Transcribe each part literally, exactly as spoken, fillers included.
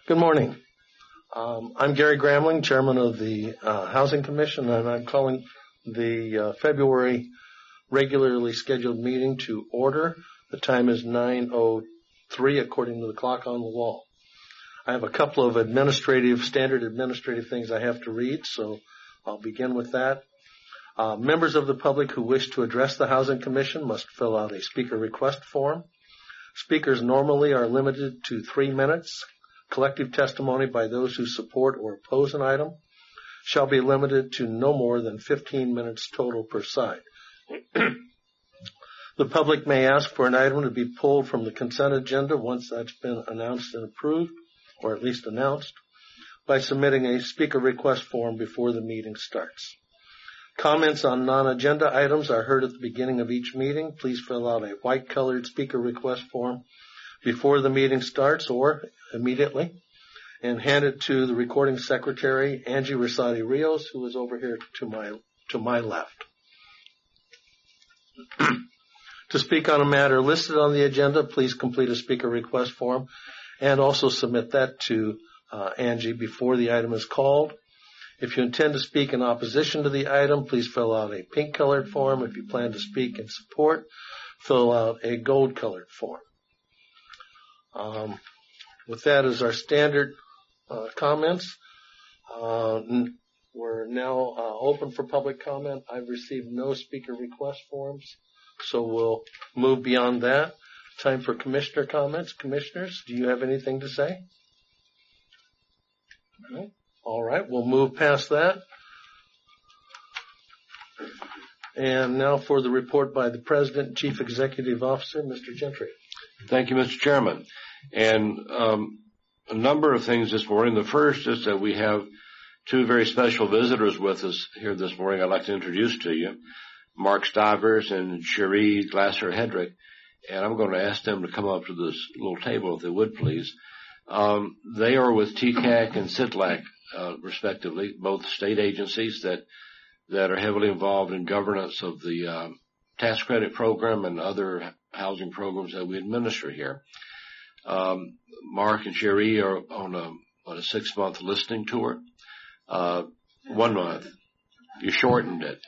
Good morning. Um, I'm Gary Gramling, Chairman of the uh, Housing Commission, and I'm calling the uh, February regularly scheduled meeting to order. The time is nine oh three according to the clock on the wall. I have a couple of administrative, standard administrative things I have to read, so I'll begin with that. Uh, members of the public who wish to address the Housing Commission must fill out a speaker request form. Speakers normally are limited to three minutes. Collective testimony by those who support or oppose an item shall be limited to no more than fifteen minutes total per side. The public may ask for an item to be pulled from the consent agenda once that's been announced and approved, or at least announced, by submitting a speaker request form before the meeting starts. Comments on non-agenda items are heard at the beginning of each meeting. Please fill out a white-colored speaker request form before the meeting starts or immediately, and hand it to the recording secretary, Angie Rosati Rios, who is over here to my to my left. To speak on a matter listed on the agenda, please complete a speaker request form and also submit that to uh, Angie before the item is called. If you intend to speak in opposition to the item, please fill out a pink-colored form. If you plan to speak in support, fill out a gold-colored form. Um, with that as our standard uh, comments, uh, we're now uh, open for public comment. I've received no speaker request forms, so we'll move beyond that. Time for commissioner comments. Commissioners, do you have anything to say? No? All right, we'll move past that. And now for the report by the President and Chief Executive Officer, Mister Gentry. Thank you, Mister Chairman. And um, a number of things this morning. The first is that we have two very special visitors with us here this morning I'd like to introduce to you, Mark Stivers and Cherie Glasser-Hedrick. And I'm going to ask them to come up to this little table, if they would, please. Um, they are with T C A C and C I T L A C, uh, respectively, both state agencies that that are heavily involved in governance of the uh, tax credit program and other housing programs that we administer here. Um, Mark and Cherie are on a, on a six-month listening tour. Uh, one month. You shortened it.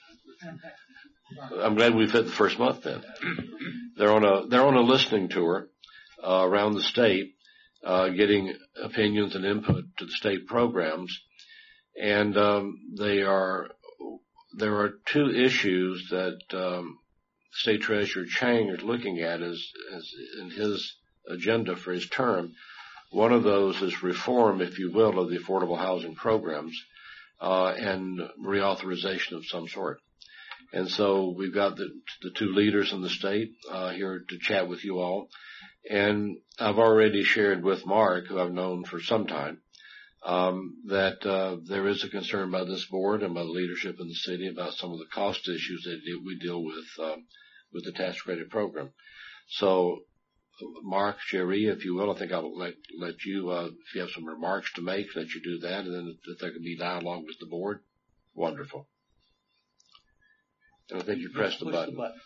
I'm glad we fit the first month then. They're on a, they're on a listening tour, uh, around the state, uh, getting opinions and input to the state programs. And, um, they are, there are two issues that, um, State Treasurer Chang is looking at as, as in his agenda for his term. One of those is reform, if you will, of the affordable housing programs, uh, and reauthorization of some sort. And so we've got the, the two leaders in the state, uh, here to chat with you all. And I've already shared with Mark, who I've known for some time, um, that, uh, there is a concern by this board and by the leadership in the city about some of the cost issues that we deal with, um, with the tax credit program. So, Mark, Cherie, if you will, I think I'll let, let you, uh, if you have some remarks to make, let you do that, and then if there can be dialogue with the board, wonderful. And I think you press the button. the button.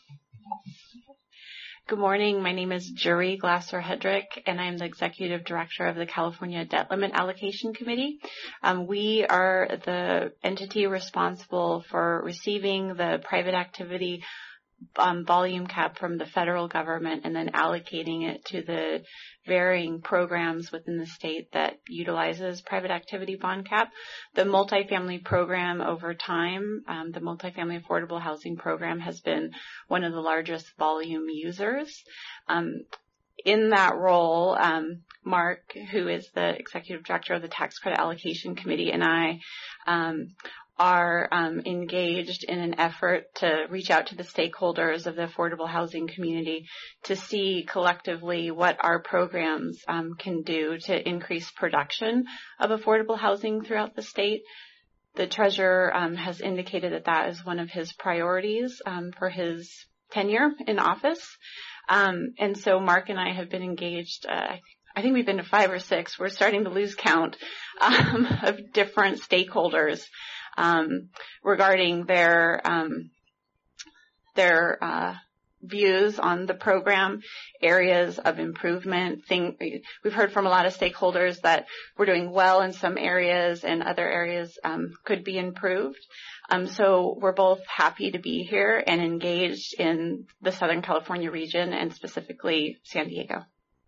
Good morning. My name is Cherie Glasser-Hedrick, and I'm the Executive Director of the California Debt Limit Allocation Committee. Um, we are the entity responsible for receiving the private activity Um, volume cap from the federal government and then allocating it to the varying programs within the state that utilizes private activity bond cap. The multifamily program over time, um, the multifamily affordable housing program has been one of the largest volume users. Um, in that role, um, Mark, who is the Executive Director of the Tax Credit Allocation Committee, and I um, are um, engaged in an effort to reach out to the stakeholders of the affordable housing community to see collectively what our programs um, can do to increase production of affordable housing throughout the state. The treasurer um, has indicated that that is one of his priorities um, for his tenure in office. Um, and so Mark and I have been engaged, uh, I think we've been to five or six. We're starting to lose count um, of different stakeholders um, regarding their um, their uh, views on the program, areas of improvement. Thing, we've heard from a lot of stakeholders that we're doing well in some areas and other areas um, could be improved. Um, so we're both happy to be here and engaged in the Southern California region and specifically San Diego.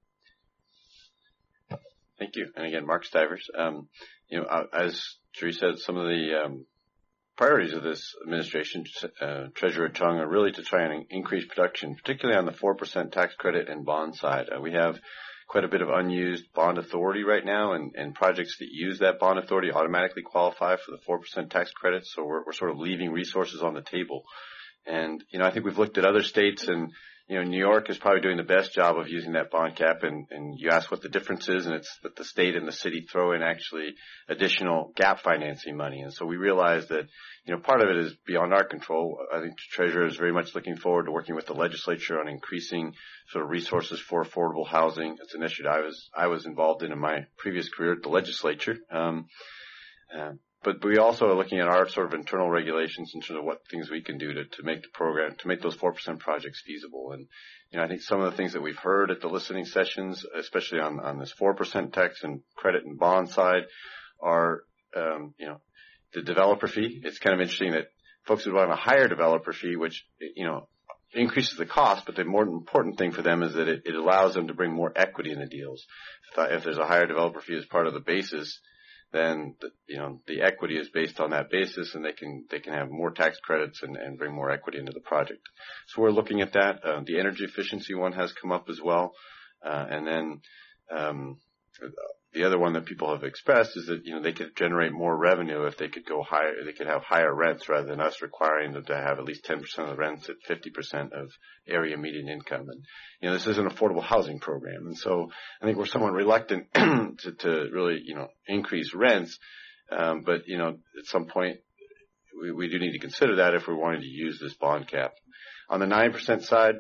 Thank you. And again, Mark Stivers. Um, you know, as Jerry said, some of the um, priorities of this administration, uh, Treasurer Chung, are really to try and increase production, particularly on the four percent tax credit and bond side. Uh, we have quite a bit of unused bond authority right now, and, and projects that use that bond authority automatically qualify for the four percent tax credit. So we're, we're sort of leaving resources on the table. And, you know, I think we've looked at other states, and, you know, New York is probably doing the best job of using that bond cap. And, and you ask what the difference is, and it's that the state and the city throw in actually additional gap financing money. And so we realize that, you know, part of it is beyond our control. I think the Treasurer is very much looking forward to working with the legislature on increasing sort of resources for affordable housing. It's an issue that I was, I was involved in in my previous career at the legislature. Um, uh, But we also are looking at our sort of internal regulations in terms of what things we can do to, to make the program, to make those four percent projects feasible. And, you know, I think some of the things that we've heard at the listening sessions, especially on, on this four percent tax and credit and bond side, are, um, you know, the developer fee. It's kind of interesting that folks would want a higher developer fee, which, you know, increases the cost, but the more important thing for them is that it, it allows them to bring more equity in the deals. If, if there's a higher developer fee as part of the basis, then the, you know, the equity is based on that basis, and they can they can have more tax credits and, and bring more equity into the project. So we're looking at that. Uh, the energy efficiency one has come up as well, uh, and then um, the other one that people have expressed is that, you know, they could generate more revenue if they could go higher. They could have higher rents rather than us requiring them to have at least ten percent of the rents at fifty percent of area median income. And, you know, this is an affordable housing program. And so I think we're somewhat reluctant to, to really, you know, increase rents. Um, but, you know, at some point we, we do need to consider that if we're wanting to use this bond cap. On the nine percent side,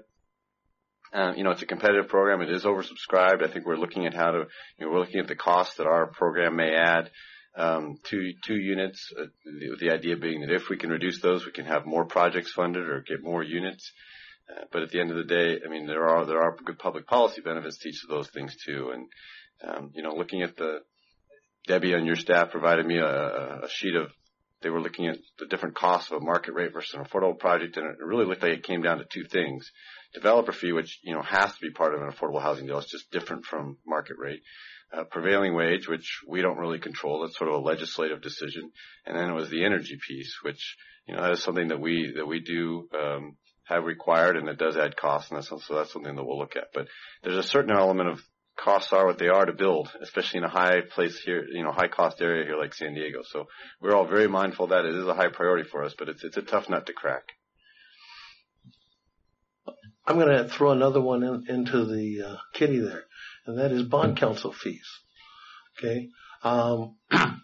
Uh, you know, it's a competitive program. It is oversubscribed. I think we're looking at how to, you know, we're looking at the cost that our program may add, um, two, two units, uh, the, the idea being that if we can reduce those, we can have more projects funded or get more units. Uh, but at the end of the day, I mean, there are, there are good public policy benefits to each of those things too. And, um, you know, looking at the, Debbie on your staff provided me a, a sheet of, they were looking at the different costs of a market rate versus an affordable project, and it really looked like it came down to two things. Developer fee, which, you know, has to be part of an affordable housing deal. It's just different from market rate. Uh, prevailing wage, which we don't really control. It's sort of a legislative decision. And then it was the energy piece, which, you know, that is something that we, that we do, um, have required, and it does add costs. And that's, so that's something that we'll look at. But there's a certain element of costs are what they are to build, especially in a high place here, you know, high cost area here like San Diego. So we're all very mindful that it is a high priority for us, but it's, it's a tough nut to crack. I'm going to throw another one in, into the uh, kitty there, and that is bond counsel fees. Okay, um,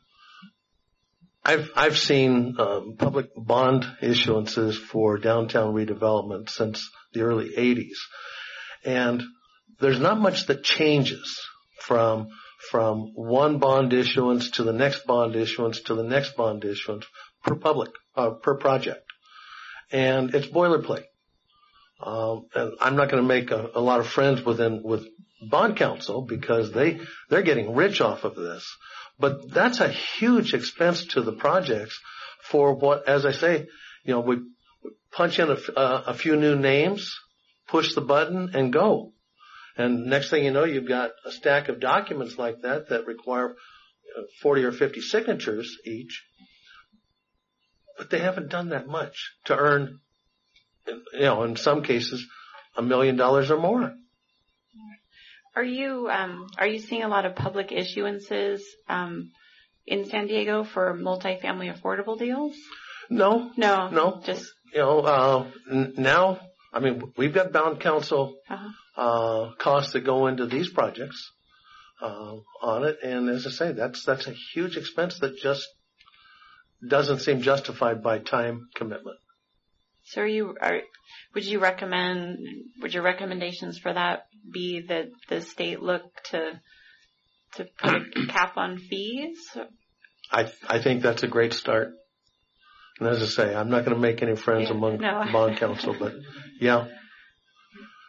I've I've seen um, public bond issuances for downtown redevelopment since the early eighties, and there's not much that changes from from one bond issuance to the next bond issuance to the next bond issuance per public uh, per project, and it's boilerplate. Um, and I'm not going to make a, a lot of friends within with bond counsel because they they're getting rich off of this, but that's a huge expense to the projects for what, as I say, you know, we punch in a, uh, a few new names, push the button, and go. And next thing you know, you've got a stack of documents like that that require forty or fifty signatures each, but they haven't done that much to earn, you know, in some cases, a million dollars or more. Are you um, are you seeing a lot of public issuances um, in San Diego for multifamily affordable deals? No, no, no. Just you know, uh, n- now, I mean, we've got bond counsel uh-huh. uh, costs that go into these projects uh, on it, and as I say, that's that's a huge expense that just doesn't seem justified by time commitment. So, are you are would you recommend would your recommendations for that be that the state look to to put a cap on fees? I I think that's a great start. And as I say, I'm not going to make any friends yeah, among no. bond counsel, but yeah.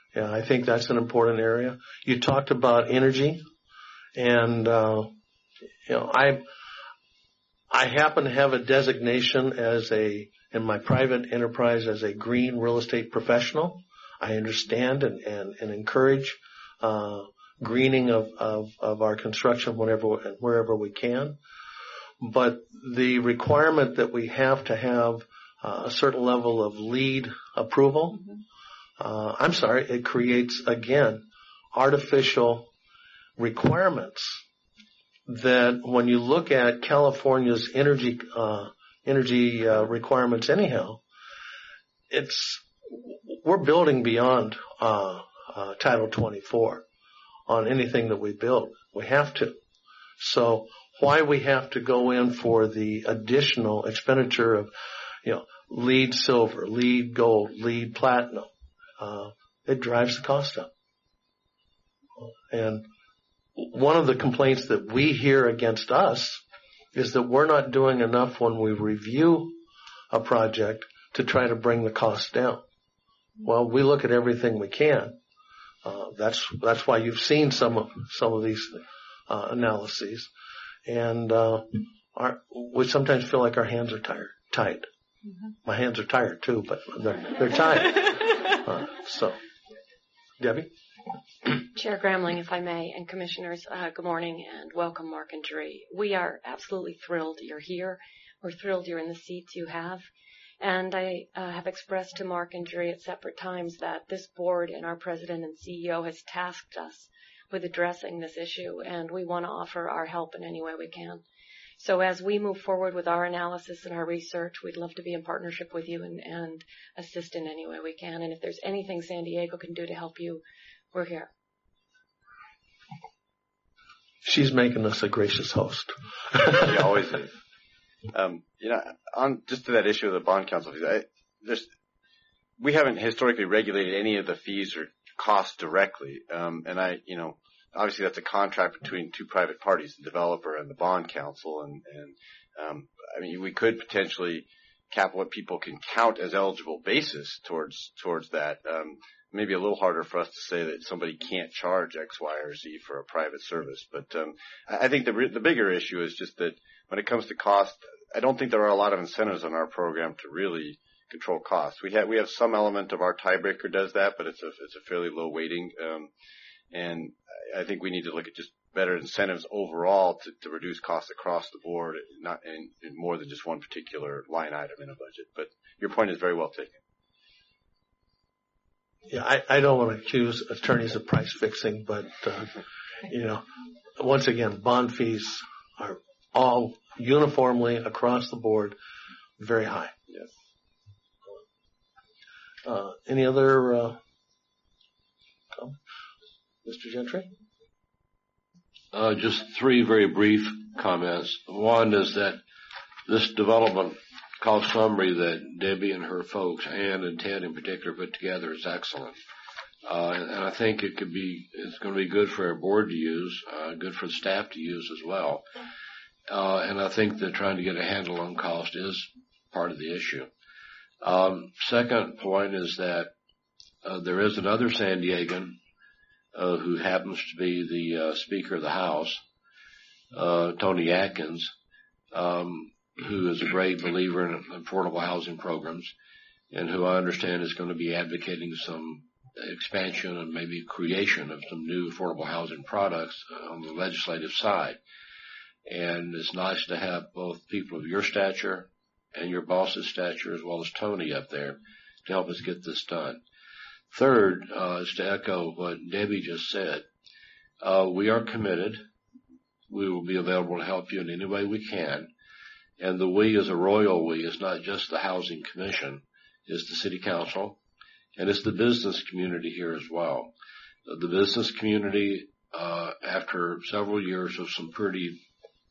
Yeah, I think that's an important area. You talked about energy, and uh, you know, I I happen to have a designation as a in my private enterprise as a green real estate professional. I understand and and, and encourage uh, greening of, of of our construction whenever and wherever we can. But the requirement that we have to have uh, a certain level of LEED approval. Mm-hmm. Uh, I'm sorry, it creates, again, artificial requirements that when you look at California's energy, uh, energy, uh, requirements anyhow, it's, we're building beyond, uh, uh, Title twenty-four on anything that we build. We have to. So why we have to go in for the additional expenditure of, you know, LEED silver, LEED gold, LEED platinum, Uh, it drives the cost up. And one of the complaints that we hear against us is that we're not doing enough when we review a project to try to bring the cost down. Well, we look at everything we can. Uh, that's, that's why you've seen some of, some of these, uh, analyses. And, uh, our, we sometimes feel like our hands are tired, tight. Mm-hmm. My hands are tired too, but they're, they're tight. Uh, so, Debbie? Chair Gramling, if I may, and Commissioners, uh, good morning and welcome, Mark and Jerry. We are absolutely thrilled you're here. We're thrilled you're in the seats you have. And I uh, have expressed to Mark and Jerry at separate times that this board and our president and C E O has tasked us with addressing this issue, and we want to offer our help in any way we can. So as we move forward with our analysis and our research, we'd love to be in partnership with you and, and assist in any way we can. And if there's anything San Diego can do to help you, we're here. She's making us a gracious host. She always is. Um, you know, on just to that issue of the bond counsel fees, I, there's, we haven't historically regulated any of the fees or costs directly. Um, and I, you know, obviously that's a contract between two private parties, the developer and the bond counsel. And, and, um, I mean, we could potentially cap what people can count as eligible basis towards, towards that. Um, maybe a little harder for us to say that somebody can't charge X, Y, or Z for a private service. But, um, I think the, the bigger issue is just that when it comes to cost, I don't think there are a lot of incentives in our program to really control costs. We have, we have some element of our tiebreaker does that, but it's a, it's a fairly low weighting. Um, and I think we need to look at just better incentives overall to, to reduce costs across the board, not in, in more than just one particular line item in a budget. But your point is very well taken. Yeah, I, I don't want to accuse attorneys of price fixing, but, uh, you know, once again, bond fees are all uniformly across the board very high. Yes. Uh, any other, uh, comments? Mister Gentry? Uh, just three very brief comments. One is that this development cost summary that Debbie and her folks, Ann and Ted in particular, put together is excellent. Uh, and, and I think it could be, it's going to be good for our board to use, uh, good for the staff to use as well. Uh, and I think that trying to get a handle on cost is part of the issue. Um, second point is that, uh, there is another San Diegan, uh, who happens to be the, uh, Speaker of the House, uh, Tony Atkins, um, who is a great believer in affordable housing programs and who I understand is going to be advocating some expansion and maybe creation of some new affordable housing products on the legislative side. And it's nice to have both people of your stature and your boss's stature as well as Tony up there to help us get this done. Third, uh, is to echo what Debbie just said. Uh, we are committed. We will be available to help you in any way we can. And the we is a royal we. It's not just the Housing Commission. It's the City Council. And it's the business community here as well. The business community, uh, after several years of some pretty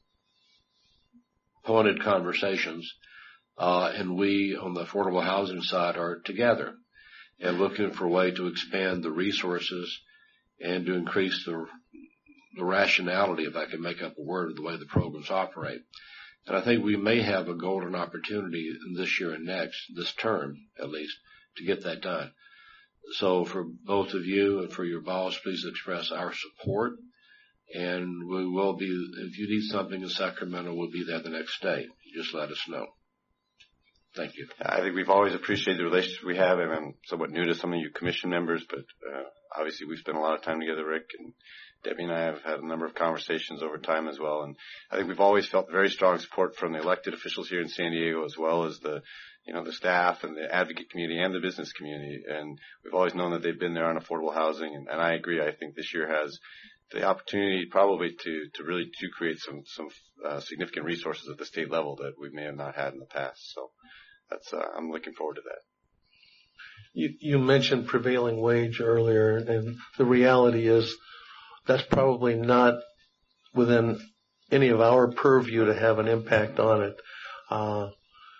pointed conversations, uh, and we on the affordable housing side are together and looking for a way to expand the resources and to increase the, the rationality, if I can make up a word, of the way the programs operate. And I think we may have a golden opportunity in this year and next, this term at least, to get that done. So for both of you and for your boss, please express our support. And we will be, if you need something in Sacramento, we'll be there the next day. You just let us know. Thank you. I think we've always appreciated the relationship we have, and I'm somewhat new to some of you commission members, but uh, obviously we've spent a lot of time together, Rick, and Debbie and I have had a number of conversations over time as well. And I think we've always felt very strong support from the elected officials here in San Diego, as well as the, you know, the staff and the advocate community and the business community. And we've always known that they've been there on affordable housing. And, and I agree. I think this year has the opportunity probably to, to really to create some, some uh, significant resources at the state level that we may have not had in the past. So that's, uh, I'm looking forward to that. You, you mentioned prevailing wage earlier, and the reality is that's probably not within any of our purview to have an impact on it. Uh,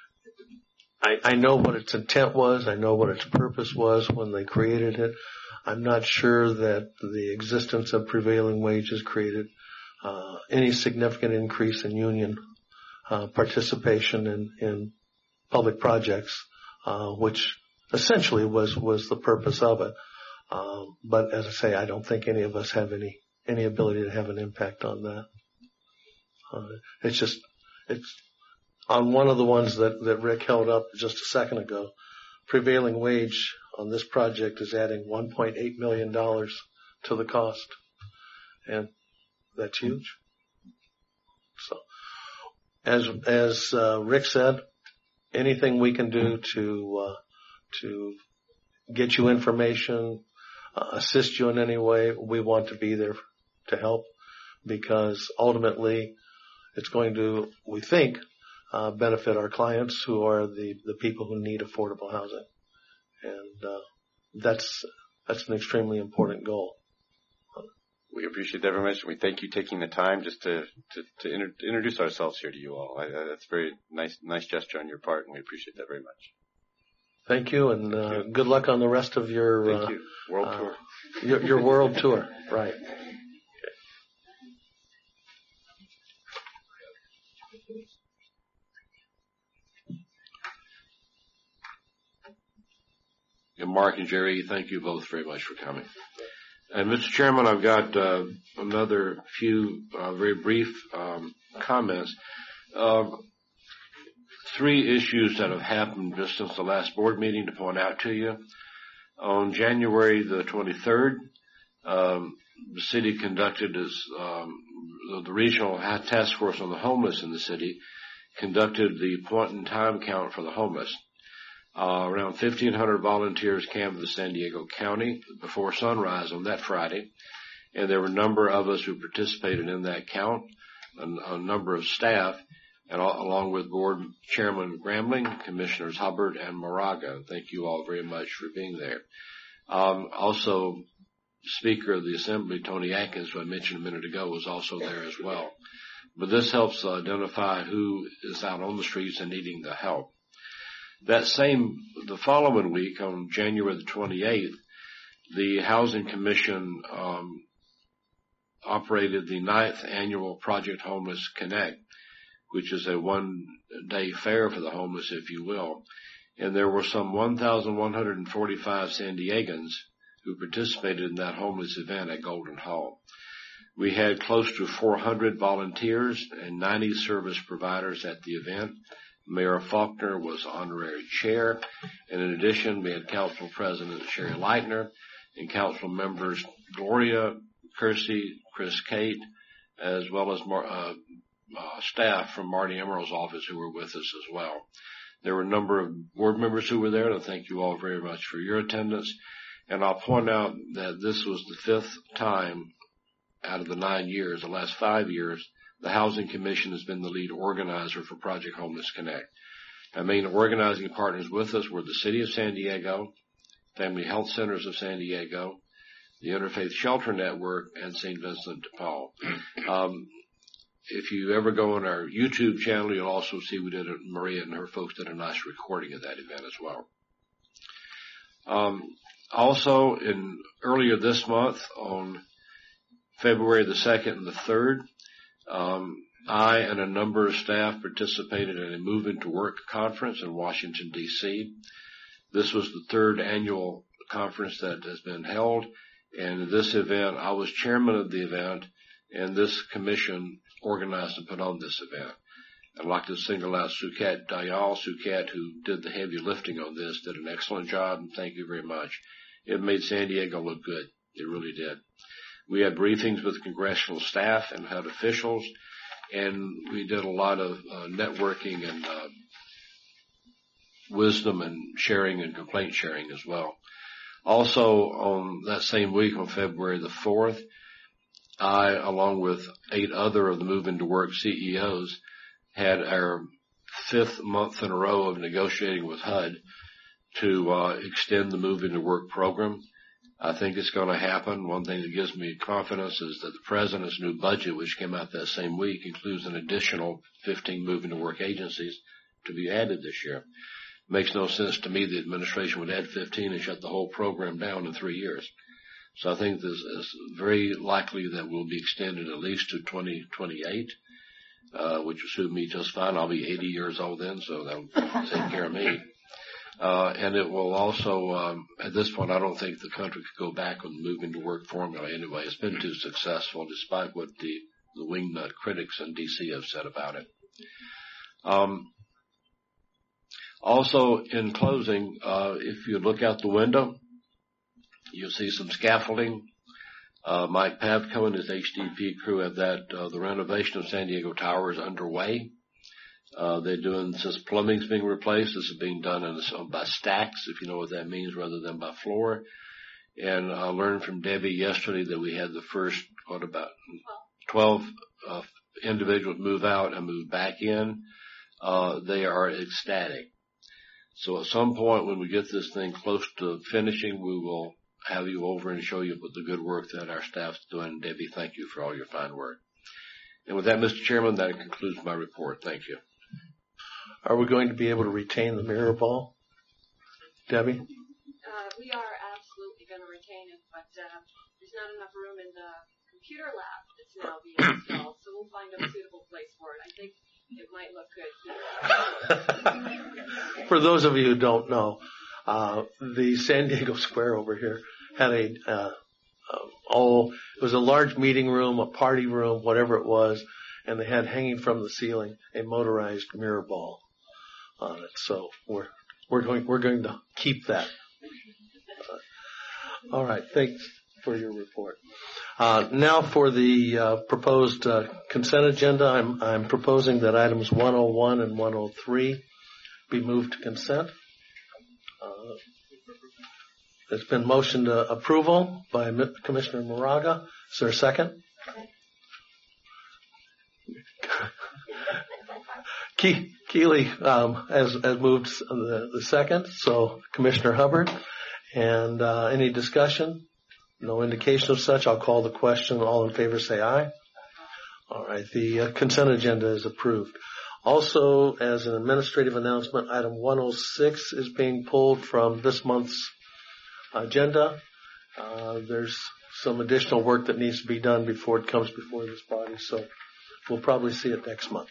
I, I know what its intent was. I know what its purpose was when they created it. I'm not sure that the existence of prevailing wages created uh, any significant increase in union uh, participation in, in public projects, uh, which essentially was, was the purpose of it. Um, but as I say, I don't think any of us have any, any ability to have an impact on that. Uh, it's just, it's on one of the ones that, that Rick held up just a second ago. Prevailing wage on this project is adding one point eight million dollars to the cost. And that's huge. So as, as, uh, Rick said, anything we can do to, uh, to get you information, uh, assist you in any way, we want to be there to help, because ultimately it's going to, we think, uh, benefit our clients who are the, the people who need affordable housing. And, uh, that's, that's an extremely important goal. We appreciate that very much. We thank you taking the time just to, to, to inter- introduce ourselves here to you all. I, I, that's a very nice, nice gesture on your part, and we appreciate that very much. Thank you, and uh, Thank you. Good luck on the rest of your Thank uh, you. World uh, tour. Your, your world tour, right? And Mark and Jerry, thank you both very much for coming. And Mister Chairman, I've got uh, another few uh, very brief um, comments. Uh, three issues that have happened just since the last board meeting to point out to you. On January the twenty-third, um, the city conducted its, um, the, the regional task force on the homeless in the city conducted the point in time count for the homeless. Uh, around fifteen hundred volunteers canvassed San Diego County before sunrise on that Friday, and there were a number of us who participated in that count, a, a number of staff, and all, along with Board Chairman Gramling, Commissioners Hubbard and Moraga. Thank you all very much for being there. Um, also, Speaker of the Assembly, Tony Atkins, who I mentioned a minute ago, was also there as well. But this helps identify who is out on the streets and needing the help. That same, the following week, on January the twenty-eighth, the Housing Commission um, operated the ninth annual Project Homeless Connect, which is a one-day fair for the homeless, if you will. And there were some one thousand one hundred forty-five San Diegans who participated in that homeless event at Golden Hall. We had close to four hundred volunteers and ninety service providers at the event. Mayor Faulkner was honorary chair, and in addition, we had Council President Sherry Leitner and Council members Gloria, Kersey, Chris Kate, as well as more, uh, uh, staff from Marty Emerald's office who were with us as well. There were a number of board members who were there, and I thank you all very much for your attendance. And I'll point out that this was the fifth time out of the nine years, the last five years, the Housing Commission has been the lead organizer for Project Homeless Connect. Our main organizing partners with us were the City of San Diego, Family Health Centers of San Diego, the Interfaith Shelter Network, and Saint Vincent de Paul. Um, if you ever go on our YouTube channel, you'll also see we did it, Maria and her folks did a nice recording of that event as well. Um, also, in earlier this month, on February the second and the third, Um, I and a number of staff participated in a Move Into Work conference in Washington, D C This was the third annual conference that has been held. And this event, I was chairman of the event, and this commission organized and put on this event. I'd like to single out Sukat Dayal. Sukat, who did the heavy lifting on this, did an excellent job, and thank you very much. It made San Diego look good. It really did. We had briefings with congressional staff and had officials, and we did a lot of uh, networking and uh, wisdom and sharing and complaint sharing as well. Also, on that same week, on February the fourth, I, along with eight other of the Move Into Work C E Os, had our fifth month in a row of negotiating with H U D to uh, extend the Move Into Work program. I think it's going to happen. One thing that gives me confidence is that the President's new budget, which came out that same week, includes an additional fifteen Move Into Work agencies to be added this year. It makes no sense to me the administration would add fifteen and shut the whole program down in three years. So I think this is very likely that we'll be extended at least to twenty twenty-eight, uh, which will suit me just fine. I'll be eighty years old then, so that'll take care of me. Uh, and it will also, um, at this point, I don't think the country could go back on the Move Into Work formula anyway. It's been too successful, despite what the, the wingnut critics in D C have said about it. Um, also, in closing, uh, if you look out the window, you'll see some scaffolding. Uh, Mike Pavko and his H D P crew have that, uh, the renovation of San Diego Tower is underway. Uh, they're doing, since plumbing's being replaced, this is being done in a, by stacks, if you know what that means, rather than by floor. And I learned from Debbie yesterday that we had the first, what about twelve, uh, individuals move out and move back in. Uh, they are ecstatic. So at some point when we get this thing close to finishing, we will have you over and show you the good work that our staff's doing. Debbie, thank you for all your fine work. And with that, Mister Chairman, that concludes my report. Thank you. Are we going to be able to retain the mirror ball, Debbie? Uh, we are absolutely going to retain it, but uh, there's not enough room in the computer lab that's now being installed, so we'll find a suitable place for it. I think it might look good here. For those of you who don't know, uh, the San Diego Square over here had a, uh, uh, oh, it was a large meeting room, a party room, whatever it was, and they had hanging from the ceiling a motorized mirror ball on it. So we're we're going we're going to keep that. Uh, all right, thanks for your report. Uh, now for the uh, proposed uh, consent agenda, I'm I'm proposing that items one oh one and one oh three be moved to consent. Uh, there's been motion to approval by Commissioner Moraga. Is there a second? Ke- Keeley um, has, has moved the, the second, so Commissioner Hubbard. And uh, any discussion? No indication of such. I'll call the question. All in favor say aye. All right, the uh, consent agenda is approved. Also, as an administrative announcement, item one oh six is being pulled from this month's agenda. Uh, there's some additional work that needs to be done before it comes before this body, so we'll probably see it next month.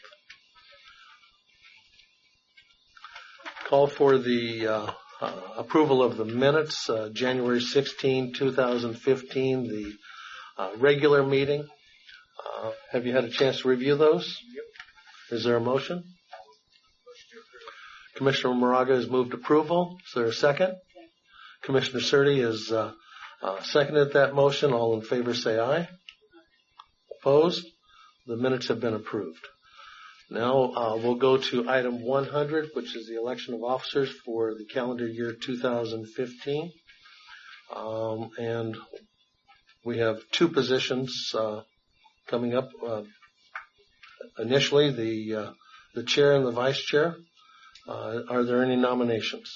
Call for the uh, uh, approval of the minutes, uh, January sixteenth, twenty fifteen, the uh, regular meeting. Uh, have you had a chance to review those? Yep. Is there a motion? Commissioner Moraga has moved approval. Is there a second? Yes. Commissioner Surtee has uh, uh, seconded that motion. All in favor say aye. Opposed? The minutes have been approved. Now uh, we'll go to item one hundred, which is the election of officers for the calendar year two thousand fifteen. Um, and we have two positions uh, coming up. Uh, initially, the uh, the chair and the vice chair. Uh, are there any nominations?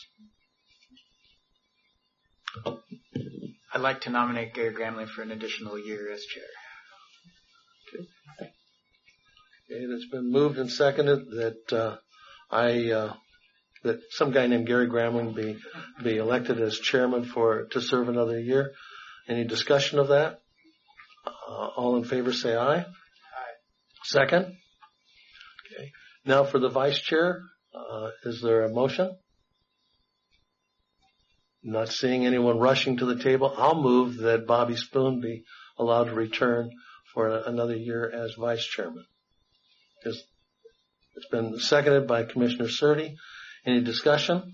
I'd like to nominate Gary Gramling for an additional year as chair. Okay. Okay, it's been moved and seconded that uh, I uh, that some guy named Gary Gramling be be elected as chairman for to serve another year. Any discussion of that? Uh, all in favor, say aye. Aye. Second. Okay. Now for the vice chair, uh, is there a motion? Not seeing anyone rushing to the table, I'll move that Bobby Spoon be allowed to return for another year as vice chairman. It's been seconded by Commissioner Surtee. Any discussion?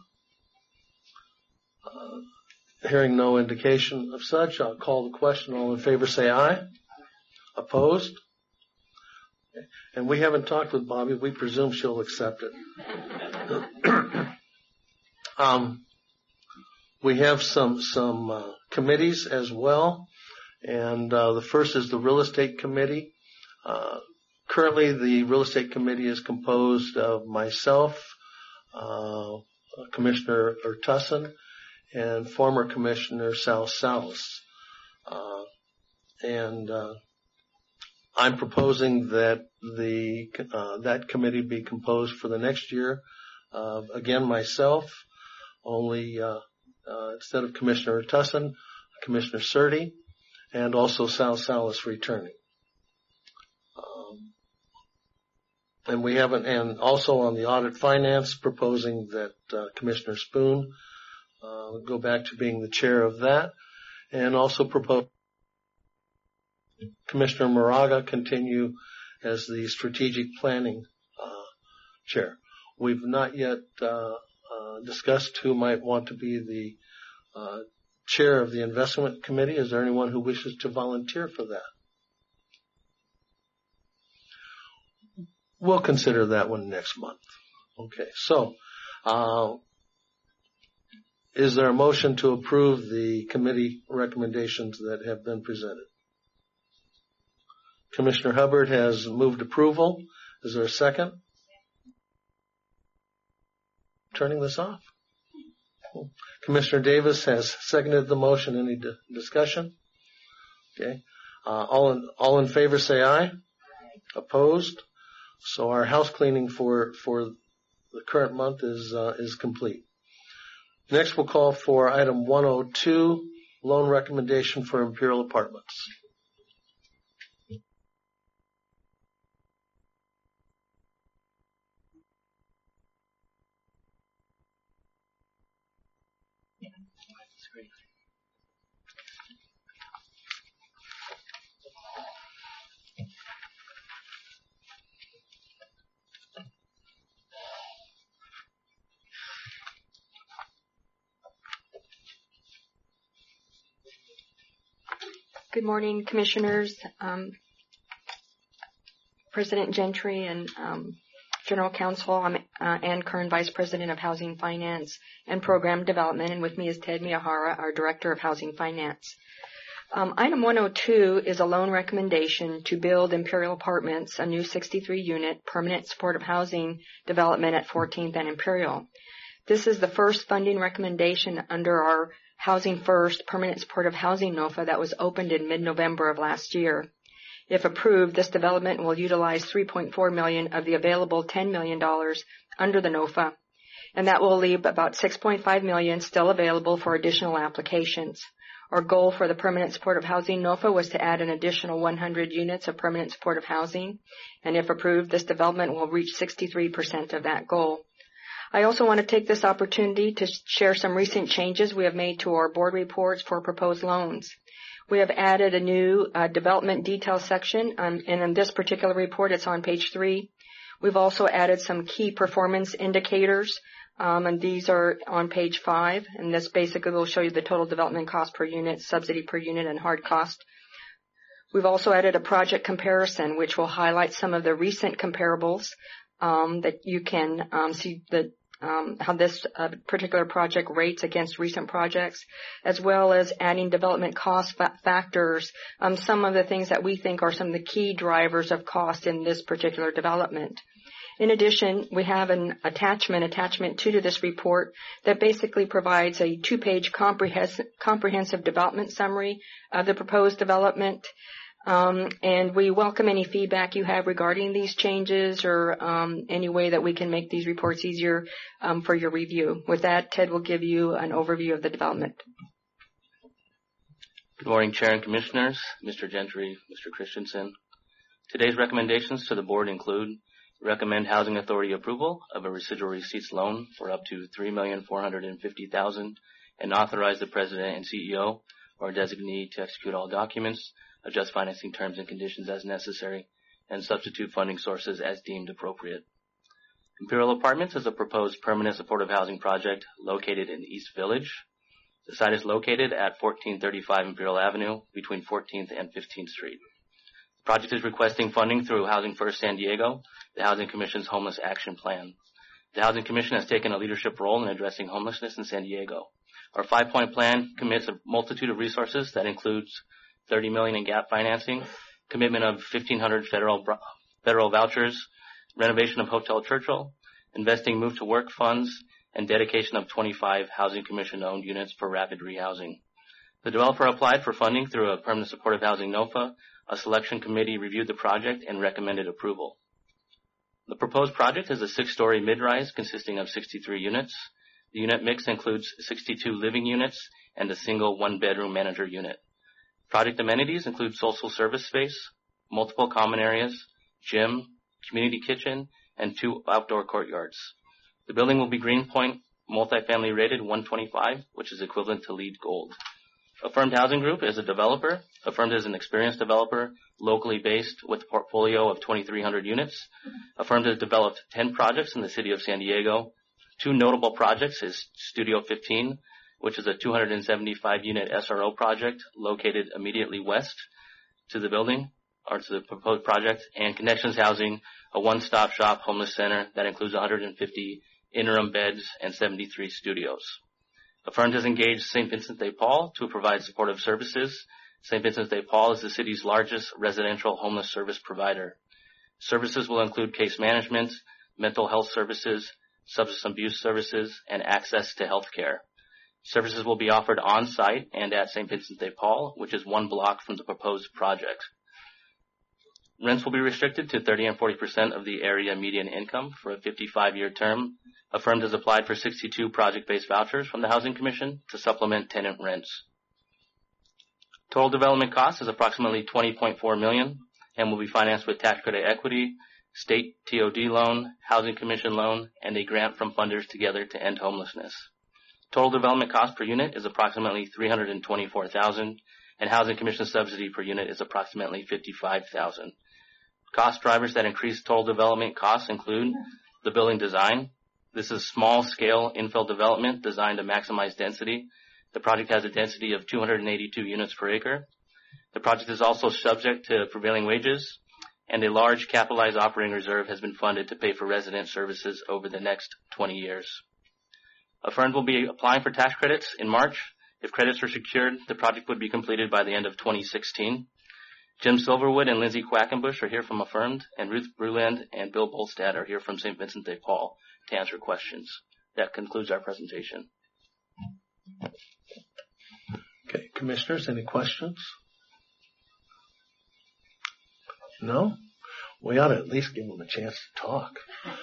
Uh, hearing no indication of such, I'll call the question. All in favor say aye. Opposed? Okay. And we haven't talked with Bobby. We presume she'll accept it. um, we have some some uh, committees as well, and uh, the first is the Real Estate Committee. Uh, currently, the Real Estate Committee is composed of myself, uh, Commissioner Urtasun, and former Commissioner Sal Salas. Uh, and uh, I'm proposing that the uh, that committee be composed for the next year. Uh, again, myself, only uh, uh, instead of Commissioner Urtasun, Commissioner Surtee, and also Sal Salas returning. Um, and we haven't, and also on the Audit Finance, proposing that uh, Commissioner Spoon uh, go back to being the chair of that, and also propose Commissioner Moraga continue as the Strategic Planning uh, chair. We've not yet uh, uh, discussed who might want to be the uh, chair of the Investment Committee. Is there anyone who wishes to volunteer for that? We'll consider that one next month. Okay, so uh, is there a motion to approve the committee recommendations that have been presented? Commissioner Hubbard has moved approval. Is there a second? Turning this off. Commissioner Davis has seconded the motion. Any di- discussion? Okay. Uh, all in all in favor, say aye. Opposed? So our house cleaning for for the current month is uh, is complete. Next, we'll call for item one oh two, loan recommendation for Imperial Apartments. Good morning, Commissioners, um, President Gentry, and um, General Counsel. I'm uh, Ann Kern, Vice President of Housing Finance and Program Development, and with me is Ted Miyahara, our Director of Housing Finance. Um, item one oh two is a loan recommendation to build Imperial Apartments, a new sixty-three unit permanent supportive housing development at fourteenth and Imperial. This is the first funding recommendation under our Housing First Permanent Supportive Housing NOFA that was opened in mid-November of last year. If approved, this development will utilize three point four million dollars of the available ten million dollars under the NOFA, and that will leave about six point five million dollars still available for additional applications. Our goal for the Permanent Supportive Housing NOFA was to add an additional one hundred units of permanent supportive housing, and if approved, this development will reach sixty-three percent of that goal. I also want to take this opportunity to share some recent changes we have made to our board reports for proposed loans. We have added a new uh, development detail section, um, and in this particular report, it's on page three. We've also added some key performance indicators, um, and these are on page five, and this basically will show you the total development cost per unit, subsidy per unit, and hard cost. We've also added a project comparison, which will highlight some of the recent comparables um, that you can um, see the Um, how this uh, particular project rates against recent projects, as well as adding development cost fa- factors, um, some of the things that we think are some of the key drivers of cost in this particular development. In addition, we have an attachment, attachment two to this report that basically provides a two-page comprehensive, comprehensive development summary of the proposed development. Um, and we welcome any feedback you have regarding these changes or um, any way that we can make these reports easier um, for your review. With that, Ted will give you an overview of the development. Good morning, Chair and Commissioners, Mister Gentry, Mister Christensen. Today's recommendations to the Board include recommend Housing Authority approval of a residual receipts loan for up to three million four hundred fifty thousand dollars and authorize the President and C E O or designee to execute all documents, adjust financing terms and conditions as necessary, and substitute funding sources as deemed appropriate. Imperial Apartments is a proposed permanent supportive housing project located in East Village. The site is located at fourteen thirty-five Imperial Avenue between fourteenth and fifteenth Street. The project is requesting funding through Housing First San Diego, the Housing Commission's Homeless Action Plan. The Housing Commission has taken a leadership role in addressing homelessness in San Diego. Our five-point plan commits a multitude of resources that includes thirty million dollars in gap financing, commitment of fifteen hundred federal federal vouchers, renovation of Hotel Churchill, investing move to work funds, and dedication of twenty-five Housing Commission-owned units for rapid rehousing. The developer applied for funding through a permanent supportive housing NOFA. A selection committee reviewed the project and recommended approval. The proposed project is a six-story mid-rise consisting of sixty-three units. The unit mix includes sixty-two living units and a single one-bedroom manager unit. Project amenities include social service space, multiple common areas, gym, community kitchen, and two outdoor courtyards. The building will be Greenpoint multifamily rated one twenty-five, which is equivalent to LEED Gold. Affirmed Housing Group is a developer. Affirmed is an experienced developer, locally based, with a portfolio of twenty-three hundred units. Affirmed has developed ten projects in the city of San Diego. Two notable projects is Studio fifteen, which is a two hundred seventy-five unit S R O project located immediately west to the building, or to the proposed project, and Connections Housing, a one-stop shop homeless center that includes one hundred fifty interim beds and seventy-three studios. Affirmed has engaged Saint Vincent de Paul to provide supportive services. Saint Vincent de Paul is the city's largest residential homeless service provider. Services will include case management, mental health services, substance abuse services, and access to health care. Services will be offered on-site and at Saint Vincent de Paul, which is one block from the proposed project. Rents will be restricted to thirty and forty percent of the area median income for a fifty-five year term. Affirmed has applied for sixty-two project-based vouchers from the Housing Commission to supplement tenant rents. Total development cost is approximately twenty point four million dollars and will be financed with tax credit equity, state T O D loan, Housing Commission loan, and a grant from funders together to end homelessness. Total development cost per unit is approximately three hundred twenty-four thousand dollars, and Housing Commission subsidy per unit is approximately fifty-five thousand dollars. Cost drivers that increase total development costs include the building design. This is small-scale infill development designed to maximize density. The project has a density of two hundred eighty-two units per acre. The project is also subject to prevailing wages, and a large capitalized operating reserve has been funded to pay for resident services over the next twenty years. Affirmed will be applying for tax credits in March. If credits are secured, the project would be completed by the end of twenty sixteen. Jim Silverwood and Lindsay Quackenbush are here from Affirmed, and Ruth Bruland and Bill Bolstad are here from Saint Vincent de Paul to answer questions. That concludes our presentation. Okay, commissioners, any questions? No? We ought to at least give them a chance to talk.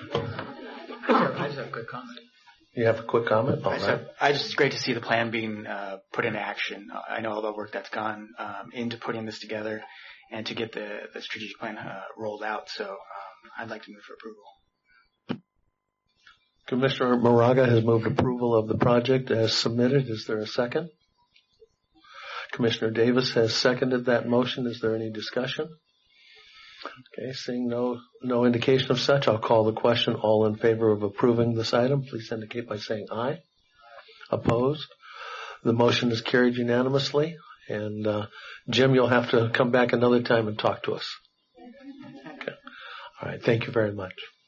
I just have a quick comment. You have a quick comment? All I, just right. have, I just, it's great to see the plan being uh, put into action. I know all the work that's gone um, into putting this together and to get the, the strategic plan uh, rolled out. So um, I'd like to move for approval. Commissioner Moraga has moved approval of the project as submitted. Is there a second? Commissioner Davis has seconded that motion. Is there any discussion? Okay, seeing no no indication of such, I'll call the question. All in favor of approving this item, please indicate by saying aye. Opposed? The motion is carried unanimously. And uh, Jim, you'll have to come back another time and talk to us. Okay. All right, thank you very much.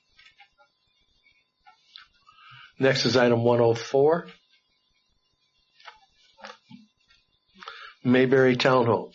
Next is item one oh four. Mayberry Townhomes.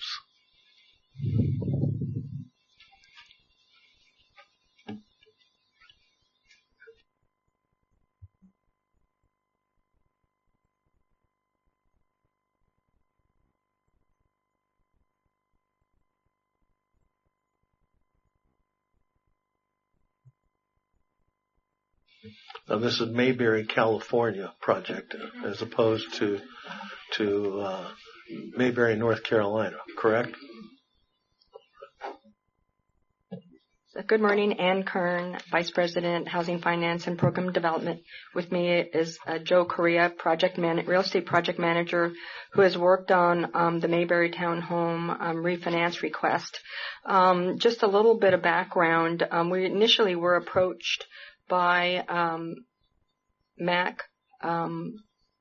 Now, this is Mayberry, California project, as opposed to to uh, Mayberry, North Carolina, correct? So Good morning. Ann Kern, Vice President, Housing Finance and Program Development. With me is uh, Joe Correa, Project Man- Real Estate Project Manager, who has worked on um, the Mayberry Townhome um, refinance request. Um, just a little bit of background. Um, we initially were approached by um, M A C um,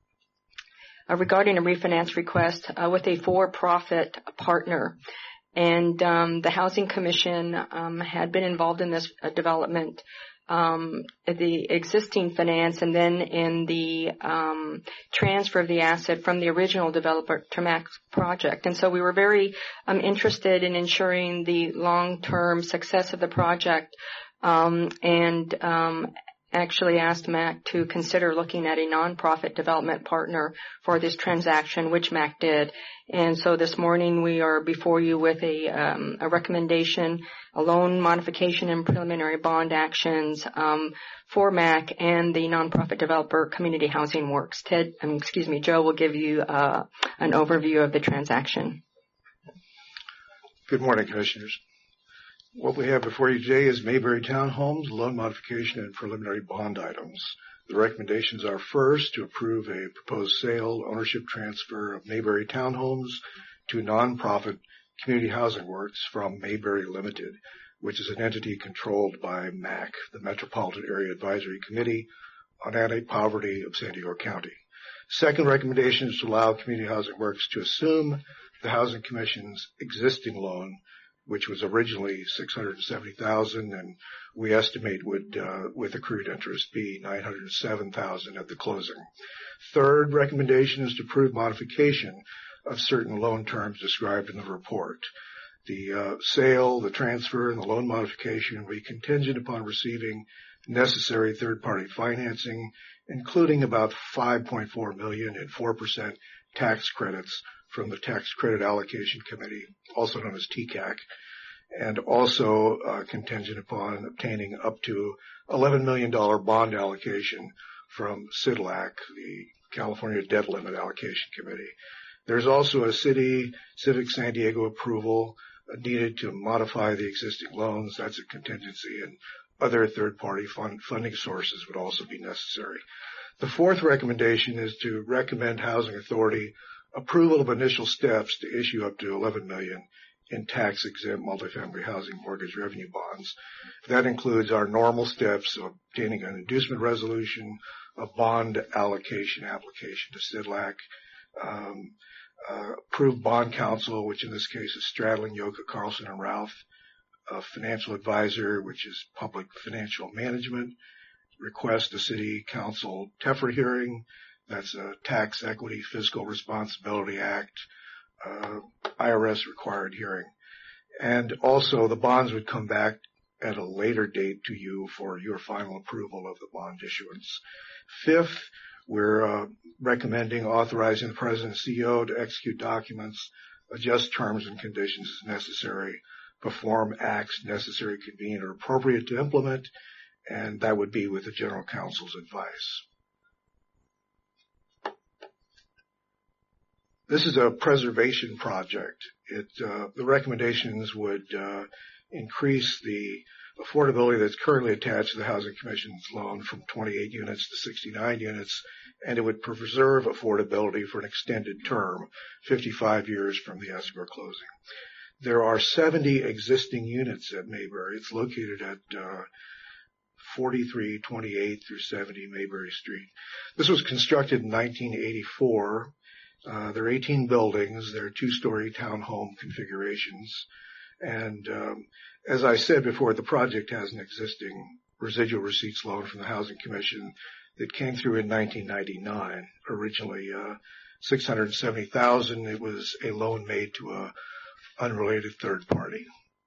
uh, regarding a refinance request uh, with a for-profit partner. And um, the Housing Commission um, had been involved in this uh, development, um, the existing finance, and then in the um, transfer of the asset from the original developer to M A C's project. And so we were very um, interested in ensuring the long-term success of the project, um, and um, actually asked M A C to consider looking at a nonprofit development partner for this transaction, which M A C did. And so this morning we are before you with a, um, a recommendation, a loan modification and preliminary bond actions um, for M A C and the nonprofit developer Community Housing Works. Ted, um, excuse me, Joe will give you uh, an overview of the transaction. Good morning, Commissioners. What we have before you today is Mayberry Townhomes, loan modification and preliminary bond items. The recommendations are first to approve a proposed sale, ownership transfer of Mayberry Townhomes to nonprofit Community Housing Works from Mayberry Limited, which is an entity controlled by M A C, the Metropolitan Area Advisory Committee on Anti-Poverty of San Diego County. Second recommendation is to allow Community Housing Works to assume the Housing Commission's existing loan, which was originally six hundred seventy thousand dollars, and we estimate would, uh, with accrued interest, be nine hundred seven thousand dollars at the closing. Third recommendation is to approve modification of certain loan terms described in the report. The uh, sale, the transfer, and the loan modification will be contingent upon receiving necessary third-party financing, including about five point four million dollars in four percent tax credits from the Tax Credit Allocation Committee, also known as T C A C, and also uh, contingent upon obtaining up to eleven million dollars bond allocation from C D L A C, the California Debt Limit Allocation Committee. There's also a City Civic San Diego approval needed to modify the existing loans. That's a contingency, and other third-party fund, funding sources would also be necessary. The fourth recommendation is to recommend Housing Authority approval of initial steps to issue up to eleven million dollars in tax-exempt multifamily housing mortgage revenue bonds. That includes our normal steps of obtaining an inducement resolution, a bond allocation application to C D L A C, um, uh, approved bond counsel, which in this case is Stradling, Yoka, Carlson, and Ralph, a financial advisor, which is Public Financial Management, request a City Council T E F R A hearing. That's a Tax Equity Fiscal Responsibility Act, uh, I R S required hearing. And also the bonds would come back at a later date to you for your final approval of the bond issuance. Fifth, we're uh, recommending authorizing the President and C E O to execute documents, adjust terms and conditions as necessary, perform acts necessary, convenient, or appropriate to implement, and that would be with the General Counsel's advice. This is a preservation project. It, uh, the recommendations would uh, increase the affordability that's currently attached to the Housing Commission's loan from twenty-eight units to sixty-nine units, and it would preserve affordability for an extended term, fifty-five years from the escrow closing. There are seventy existing units at Mayberry. It's located at uh, forty-three twenty-eight through seventy Mayberry Street. This was constructed in nineteen eighty-four. Uh, there are eighteen buildings. There are two-story townhome configurations. And um, as I said before, the project has an existing residual receipts loan from the Housing Commission that came through in nineteen ninety-nine. Originally uh, six hundred seventy thousand dollars. It was a loan made to a unrelated third party.